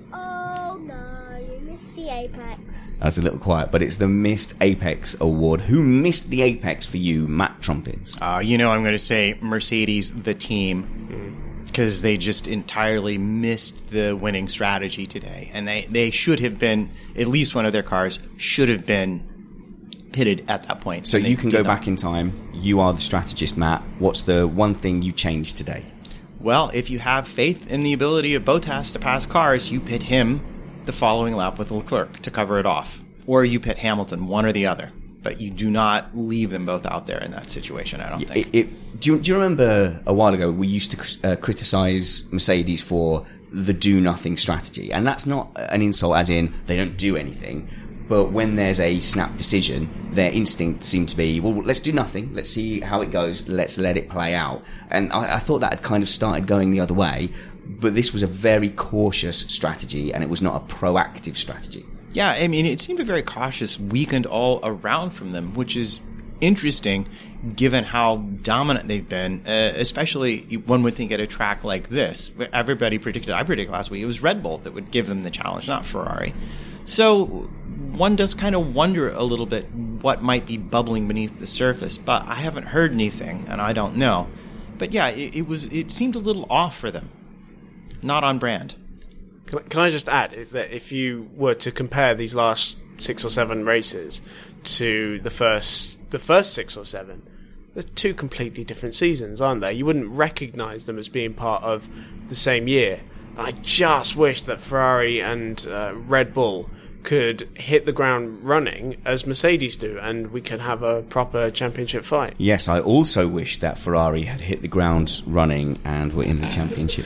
Oh, no, you missed the Apex. That's a little quiet, but it's the Missed Apex Award. Who missed the Apex for you, Matt Trumpets? Uh, you know I'm going to say Mercedes, the team, because mm. they just entirely missed the winning strategy today. And they, they should have been, at least one of their cars should have been pitted at that point. So you can go not. back in time. You are the strategist, Matt. What's the one thing you changed today? Well, if you have faith in the ability of Bottas to pass cars, you pit him the following lap with Leclerc to cover it off. or you pit Hamilton, one or the other. But you do not leave them both out there in that situation, I don't think. It, it, do, you, do you remember a while ago we used to uh, criticize Mercedes for the do-nothing strategy? And that's not an insult as in they don't do anything. But when there's a snap decision, their instinct seemed to be, well, let's do nothing. Let's see how it goes. Let's let it play out. And I, I thought that had kind of started going the other way. But this was a very cautious strategy, and it was not a proactive strategy. Yeah, I mean, it seemed a very cautious weekend all around from them, which is interesting given how dominant they've been, uh, especially one would think at a track like this. Everybody predicted, I predicted last week, it was Red Bull that would give them the challenge, not Ferrari. So one does kind of wonder a little bit what might be bubbling beneath the surface, but I haven't heard anything, and I don't know. But yeah, it, it was. It seemed a little off for them. Not on brand. Can, can I just add that if you were to compare these last six or seven races to the first the first six or seven, they're two completely different seasons, aren't they? You wouldn't recognise them as being part of the same year. And I just wish that Ferrari and uh, Red Bull could hit the ground running as Mercedes do, and we could have a proper championship fight. Yes, I also wish that Ferrari had hit the ground running and were in the championship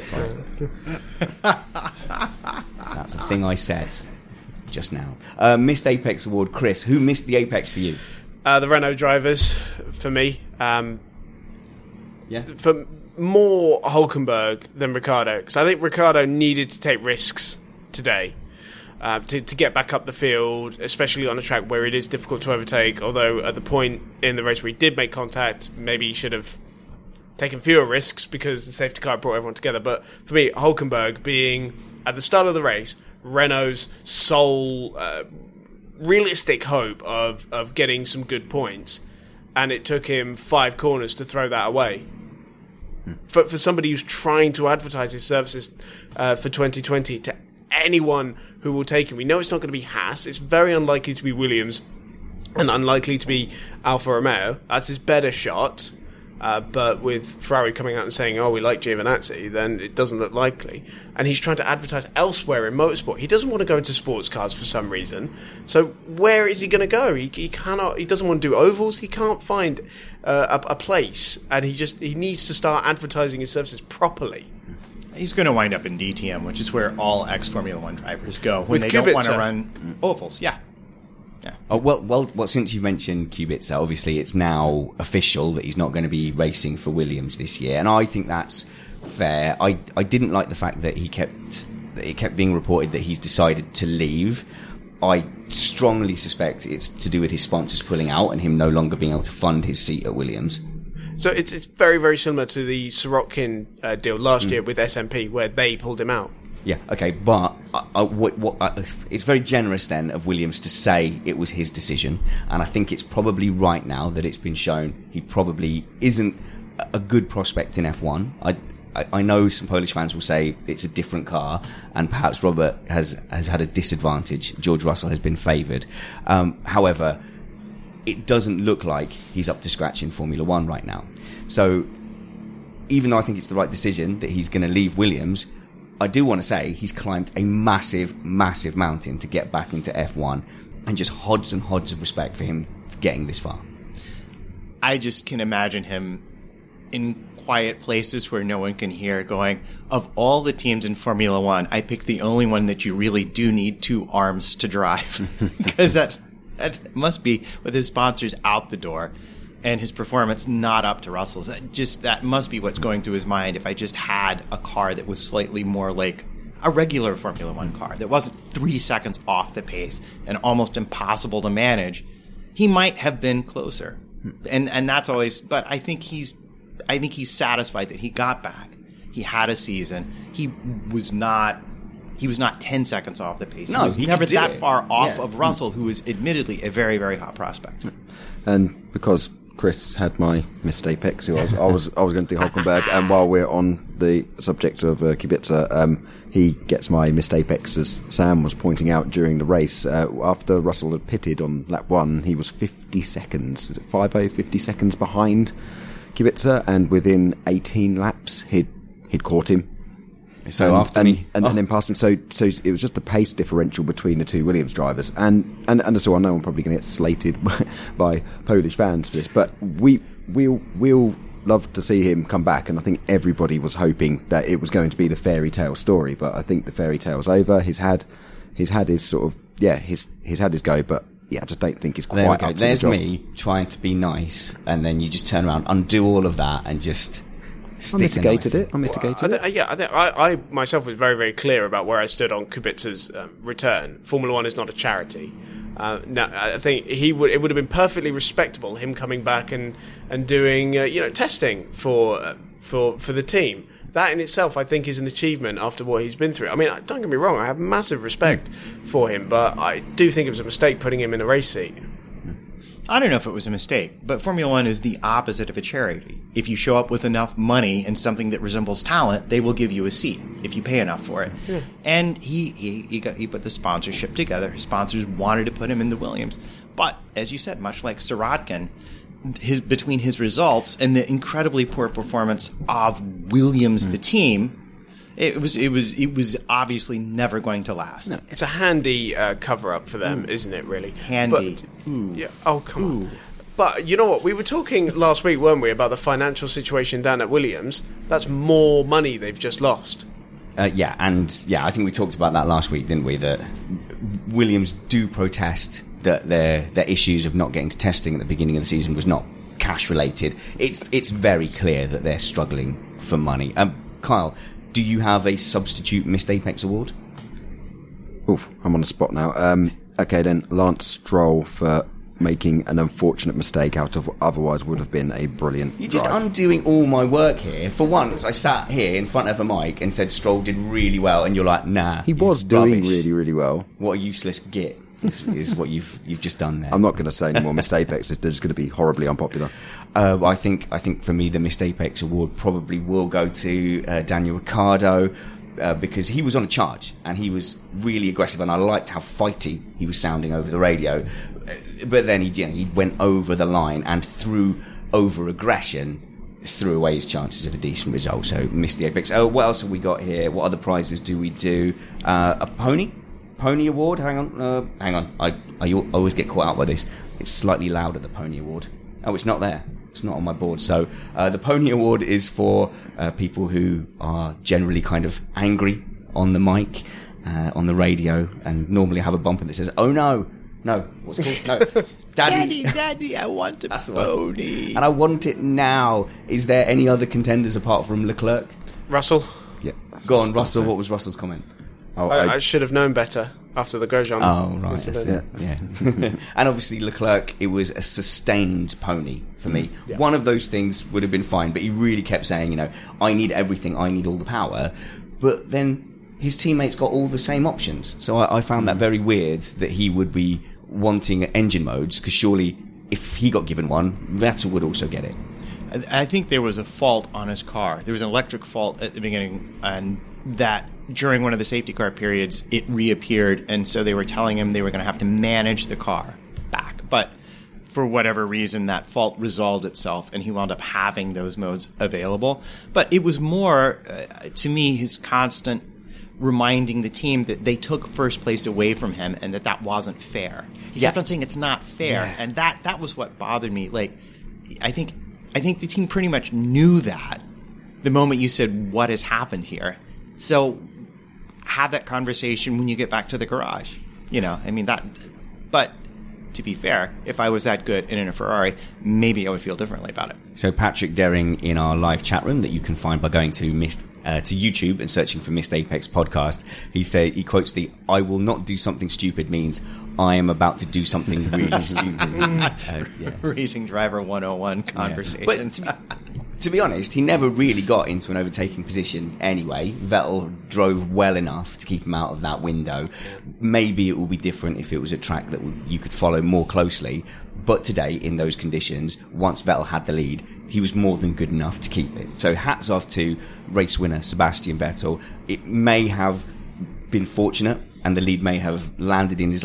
fight. That's a thing I said just now. Uh, missed Apex Award, Chris. Who missed the Apex for you? Uh, the Renault drivers, for me. Um, yeah. For more Hülkenberg than Ricciardo, because I think Ricciardo needed to take risks today. Uh, to, to get back up the field, especially on a track where it is difficult to overtake, although at the point in the race where he did make contact, maybe he should have taken fewer risks because the safety car brought everyone together. But for me, Hülkenberg being, at the start of the race, Renault's sole uh, realistic hope of, of getting some good points, and it took him five corners to throw that away. Hmm. For, for somebody who's trying to advertise his services uh, for twenty twenty to anyone who will take him. We know it's not going to be Haas. It's very unlikely to be Williams and unlikely to be Alfa Romeo. That's his better shot. Uh, but with Ferrari coming out and saying, oh, we like Giovinazzi, then it doesn't look likely. And he's trying to advertise elsewhere in motorsport. He doesn't want to go into sports cars for some reason. So where is he going to go? He, he cannot. He doesn't want to do ovals. He can't find uh, a, a place. And he just he needs to start advertising his services properly. He's going to wind up in D T M, which is where all ex-Formula One drivers go when With they Kubica. don't want to run ovals. Yeah. Yeah. Oh, well, well, well, since you've mentioned Kubica, obviously it's now official that he's not going to be racing for Williams this year. And I think that's fair. I, I didn't like the fact that he kept, that it kept being reported that he's decided to leave. I strongly suspect it's to do with his sponsors pulling out and him no longer being able to fund his seat at Williams. So it's it's very, very similar to the Sorokin uh, deal last Mm. year with S M P, where they pulled him out. Yeah, okay, but uh, uh, what, what, uh, it's very generous then of Williams to say it was his decision, and I think it's probably right now that it's been shown he probably isn't a good prospect in F one. I, I, I know some Polish fans will say it's a different car, and perhaps Robert has, has had a disadvantage. George Russell has been favoured. Um, however, it doesn't look like he's up to scratch in Formula One right now. So, even though I think it's the right decision that he's going to leave Williams, I do want to say he's climbed a massive, massive mountain to get back into F one, and just hodges and hodges of respect for him for getting this far. I just can imagine him in quiet places where no one can hear going, of all the teams in Formula One, I picked the only one that you really do need two arms to drive. Because that's that must be with his sponsors out the door and his performance not up to Russell's. That just that must be what's going through his mind. If I just had a car that was slightly more like a regular Formula One car that wasn't three seconds off the pace and almost impossible to manage, he might have been closer. And and that's always. But I think he's I think he's satisfied that he got back. He had a season. He was not. He was not ten seconds off the pace. No, he was he never could do that it. far off Yeah. of Russell, who is admittedly a very, very hot prospect. And because Chris had my missed Apex, who I was, I was, I was going to do Hülkenberg, and while we're on the subject of uh, Kubica, um, he gets my missed Apex, as Sam was pointing out during the race. Uh, after Russell had pitted on lap one, he was fifty seconds, is it five oh, fifty seconds behind Kubica, and within eighteen laps, he'd, he'd caught him. So and, after and, me, and, oh. and then past him. So so it was just the pace differential between the two Williams drivers, and and and so I know I'm probably going to get slated by, by Polish fans for this, but we we'll we'll love to see him come back, and I think everybody was hoping that it was going to be the fairy tale story, but I think the fairy tale's over. He's had he's had his sort of yeah he's he's had his go, but yeah, I just don't think it's quite. There we up go. to There's the job. me trying to be nice, and then you just turn around, undo all of that, and just. I mitigated it. I mitigated well, I it. th- yeah, I, think I, I myself was very, very clear about where I stood on Kubica's um, return. Formula One is not a charity. Uh, no, I think he would. It would have been perfectly respectable him coming back and and doing uh, you know testing for uh, for for the team. That in itself, I think, is an achievement after what he's been through. I mean, don't get me wrong. I have massive respect mm. for him, but I do think it was a mistake putting him in a race seat. I don't know if it was a mistake, but Formula One is the opposite of a charity. If you show up with enough money and something that resembles talent, they will give you a seat if you pay enough for it. Yeah. And he he he, got, he put the sponsorship together. His sponsors wanted to put him in the Williams. But, as you said, much like Sirotkin, his between his results and the incredibly poor performance of Williams, mm. the team, It was it was it was obviously never going to last. No. It's a handy uh, cover up for them, Ooh. isn't it? Really handy. But, yeah. Oh come Ooh. on. But you know what? We were talking last week, weren't we, about the financial situation down at Williams? That's more money they've just lost. Uh, yeah, and yeah, I think we talked about that last week, didn't we? That Williams do protest that their their issues of not getting to testing at the beginning of the season was not cash related. It's it's very clear that they're struggling for money. Um, Kyle. Do you have a substitute Missed Apex award? Oof, I'm on the spot now. Um, okay, then Lance Stroll for making an unfortunate mistake out of what otherwise would have been a brilliant You're just drive. undoing all my work here. For once, I sat here in front of a mic and said Stroll did really well, and you're like, nah, he was doing really, really well. What a useless git is, is what you've you've just done there. I'm not going to say any more Missed Apex. They're just going to be horribly unpopular. Uh, I think I think for me the Missed Apex award probably will go to uh, Daniel Ricciardo uh, because he was on a charge and he was really aggressive, and I liked how fighty he was sounding over the radio. Uh, but then he you know, he went over the line, and through over aggression threw away his chances of a decent result. So Missed the Apex. Oh, what else have we got here? What other prizes do we do? Uh, a pony. Pony Award? Hang on, uh, hang on. I, I always get caught out by this. It's slightly louder, the Pony Award. Oh, it's not there. It's not on my board. So uh, the Pony Award is for uh, people who are generally kind of angry on the mic, uh, on the radio, and normally have a bumper that says, "Oh no, no, what's it called? No, Daddy, Daddy, Daddy, I want a That's pony, and I want it now." Is there any other contenders apart from Leclerc? Russell. Yeah. Go on, Russell. What was Russell's comment? Oh, I, I, I should have known better after the Grosjean. Oh, right. Yes, yeah. yeah. And obviously Leclerc, it was a sustained pony for me. Yeah. One of those things would have been fine, but he really kept saying, you know, I need everything, I need all the power. But then his teammates got all the same options. So I, I found that very weird that he would be wanting engine modes, because surely if he got given one, Vettel would also get it. I think there was a fault on his car. There was an electric fault at the beginning, and that during one of the safety car periods, it reappeared, and so they were telling him they were going to have to manage the car back. But for whatever reason, that fault resolved itself, and he wound up having those modes available. But it was more, uh, to me, his constant reminding the team that they took first place away from him and that that wasn't fair. He yeah. kept on saying it's not fair, yeah. and that, that was what bothered me. Like, I think... I think the team pretty much knew that the moment you said, what has happened here? So have that conversation when you get back to the garage. You know, I mean, that, but to be fair, if I was that good and in a Ferrari, maybe I would feel differently about it. So Patrick Derring in our live chat room that you can find by going to Missed, uh, to YouTube and searching for Missed Apex podcast, he say, he quotes the, "I will not do something stupid" means I am about to do something really stupid. Uh, yeah. Racing driver one oh one conversation. Yeah. But to be, to be honest, he never really got into an overtaking position anyway. Vettel drove well enough to keep him out of that window. Maybe it will be different if it was a track that you could follow more closely. But today, in those conditions, once Vettel had the lead, he was more than good enough to keep it. So hats off to race winner Sebastian Vettel. It may have been fortunate, and the lead may have landed in his lap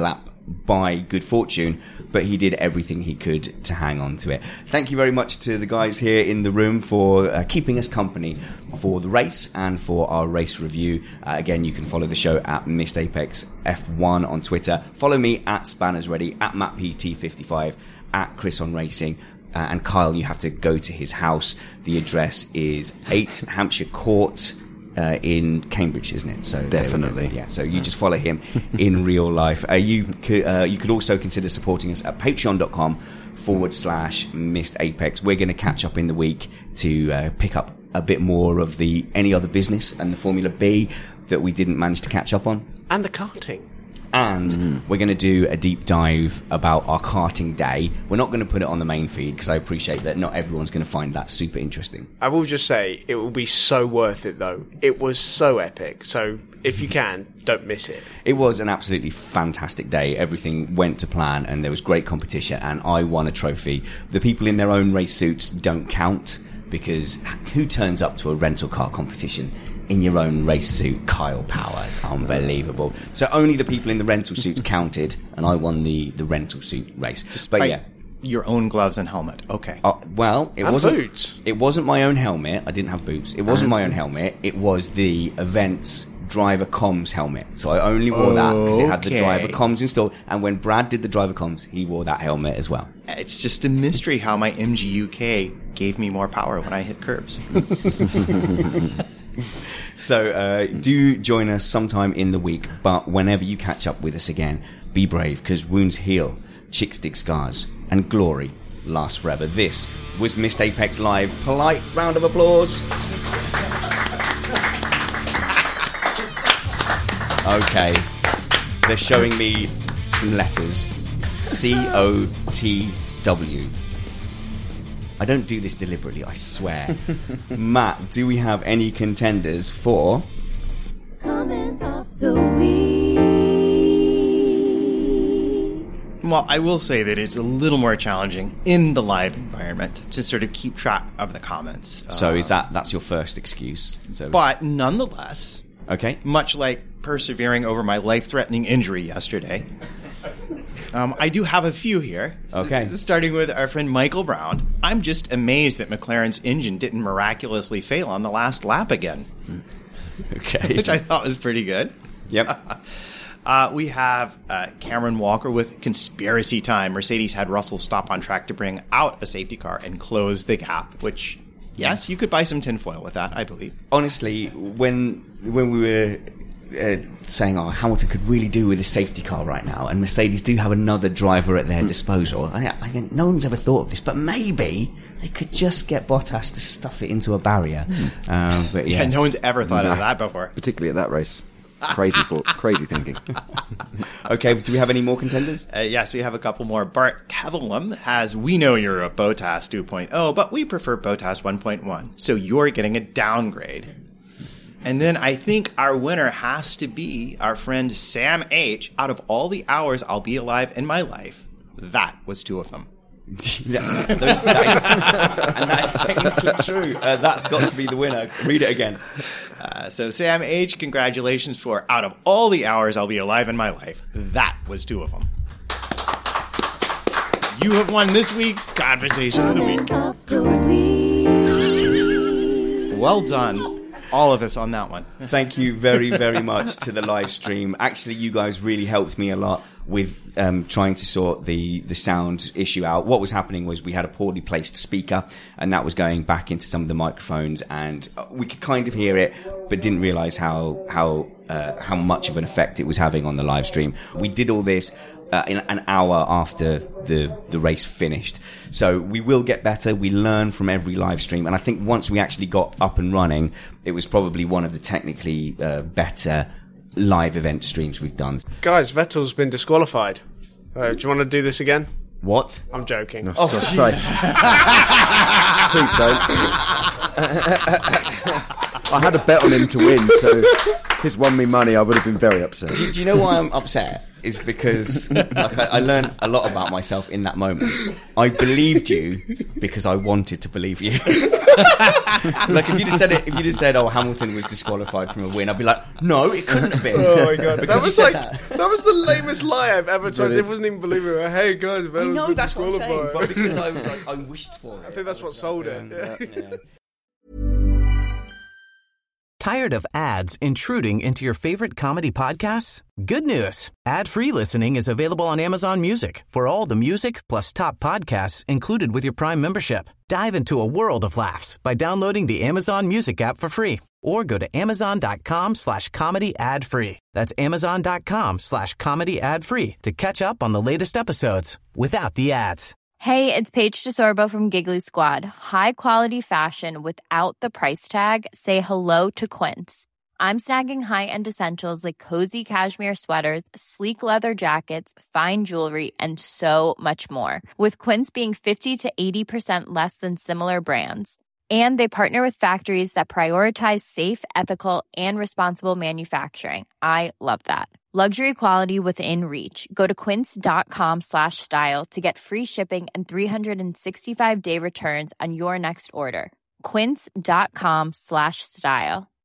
by good fortune, but he did everything he could to hang on to it. Thank you very much to the guys here in the room for uh, keeping us company for the race and for our race review. Uh, again, you can follow the show at Missed Apex F one on Twitter. Follow me at Spanners Ready, at Matt P T fifty-five, at Chris on Racing. Uh, and Kyle, you have to go to his house. The address is eight Hampshire Court uh, in Cambridge, isn't it? So definitely, yeah. So you just follow him in real life. Uh, you could uh, you could also consider supporting us at patreon.com forward slash Missed Apex. We're going to catch up in the week to uh, pick up a bit more of the any other business and the Formula B that we didn't manage to catch up on, and the karting. And mm. we're going to do a deep dive about our karting day. We're not going to put it on the main feed because I appreciate that not everyone's going to find that super interesting. I will just say it will be so worth it, though. It was so epic. So if you can, don't miss it. It was an absolutely fantastic day. Everything went to plan and there was great competition and I won a trophy. The people in their own race suits don't count because who turns up to a rental car competition in your own race suit? Kyle Powers. Unbelievable. So only the people in the rental suits counted, and I won the, the rental suit race. Despite but yeah, your own gloves and helmet. Okay. Uh, well, it and wasn't. Boots. It wasn't my own helmet. I didn't have boots. It wasn't my own helmet. It was the event's driver comms helmet. So I only wore that because it had the driver comms installed. And when Brad did the driver comms, he wore that helmet as well. It's just a mystery how my M G U K gave me more power when I hit curbs. So uh, do join us sometime in the week, but whenever you catch up with us again, be brave, because wounds heal, chicks dig scars, and glory lasts forever. This was Missed Apex Live. Polite round of applause. Okay, they're showing me some letters. C O T W. I don't do this deliberately, I swear. Matt, do we have any contenders for Comment of the Week? Well, I will say that it's a little more challenging in the live environment to sort of keep track of the comments. So uh, is that that's your first excuse? So, but nonetheless, okay, much like persevering over my life-threatening injury yesterday, Um, I do have a few here. Okay. Starting with our friend Michael Brown. I'm just amazed that McLaren's engine didn't miraculously fail on the last lap again. Okay. Which I thought was pretty good. Yep. uh, we have uh, Cameron Walker with conspiracy time. Mercedes had Russell stop on track to bring out a safety car and close the gap, which, yes, you could buy some tinfoil with that, I believe. Honestly, when when we were... Uh, saying, oh, Hamilton could really do with a safety car right now, and Mercedes do have another driver at their mm. disposal. I, I, no one's ever thought of this, but maybe they could just get Bottas to stuff it into a barrier. Mm. Um, but yeah. yeah, no one's ever thought nah, of that before. Particularly at that race. Crazy thought, crazy thinking. Okay, do we have any more contenders? Uh, yes, we have a couple more. Bart Cavalum has, we know you're a Bottas two point oh, but we prefer Bottas one point one, so you're getting a downgrade. And then I think our winner has to be our friend Sam H. Out of all the hours I'll be alive in my life, that was two of them. Yeah, that is, and that is technically true. Uh, that's got to be the winner. Read it again. Uh, so Sam H., congratulations for out of all the hours I'll be alive in my life, that was two of them. You have won this week's Conversation of the Week. Of the week. Well done. All of us on that one. Thank you very, very much to the live stream. Actually, you guys really helped me a lot with um, trying to sort the, the sound issue out. What was happening was we had a poorly placed speaker, and that was going back into some of the microphones, and we could kind of hear it, but didn't realize how how uh, how much of an effect it was having on the live stream. We did all this Uh, in an hour after the the race finished. So we will get better. We learn from every live stream. And I think once we actually got up and running, it was probably one of the technically uh, better live event streams we've done. Guys, Vettel's been disqualified. Uh, do you want to do this again? What? I'm joking. No, oh, please don't. I had a bet on him to win, so if he's won me money, I would have been very upset. Do, do you know why I'm upset? is because like, I, I learned a lot about myself in that moment. I believed you because I wanted to believe you. Like if you just said it, if you just said, "Oh, Hamilton was disqualified from a win," I'd be like, "No, it couldn't have been." Oh my god, that was like that. that was the lamest lie I've ever tried. It wasn't even believable. Hey guys, I know that's what I'm saying, but because I was like, I wished for it. I think that's what sold it. Yeah. Tired of ads intruding into your favorite comedy podcasts? Good news. Ad-free listening is available on Amazon Music for all the music plus top podcasts included with your Prime membership. Dive into a world of laughs by downloading the Amazon Music app for free or go to amazon.com slash comedy ad free. That's amazon.com slash comedy ad free to catch up on the latest episodes without the ads. Hey, it's Paige DeSorbo from Giggly Squad. High quality fashion without the price tag. Say hello to Quince. I'm snagging high-end essentials like cozy cashmere sweaters, sleek leather jackets, fine jewelry, and so much more. With Quince being fifty to eighty percent less than similar brands. And they partner with factories that prioritize safe, ethical, and responsible manufacturing. I love that. Luxury quality within reach. Go to quince.com slash style to get free shipping and three sixty-five day returns on your next order. Quince.com slash style.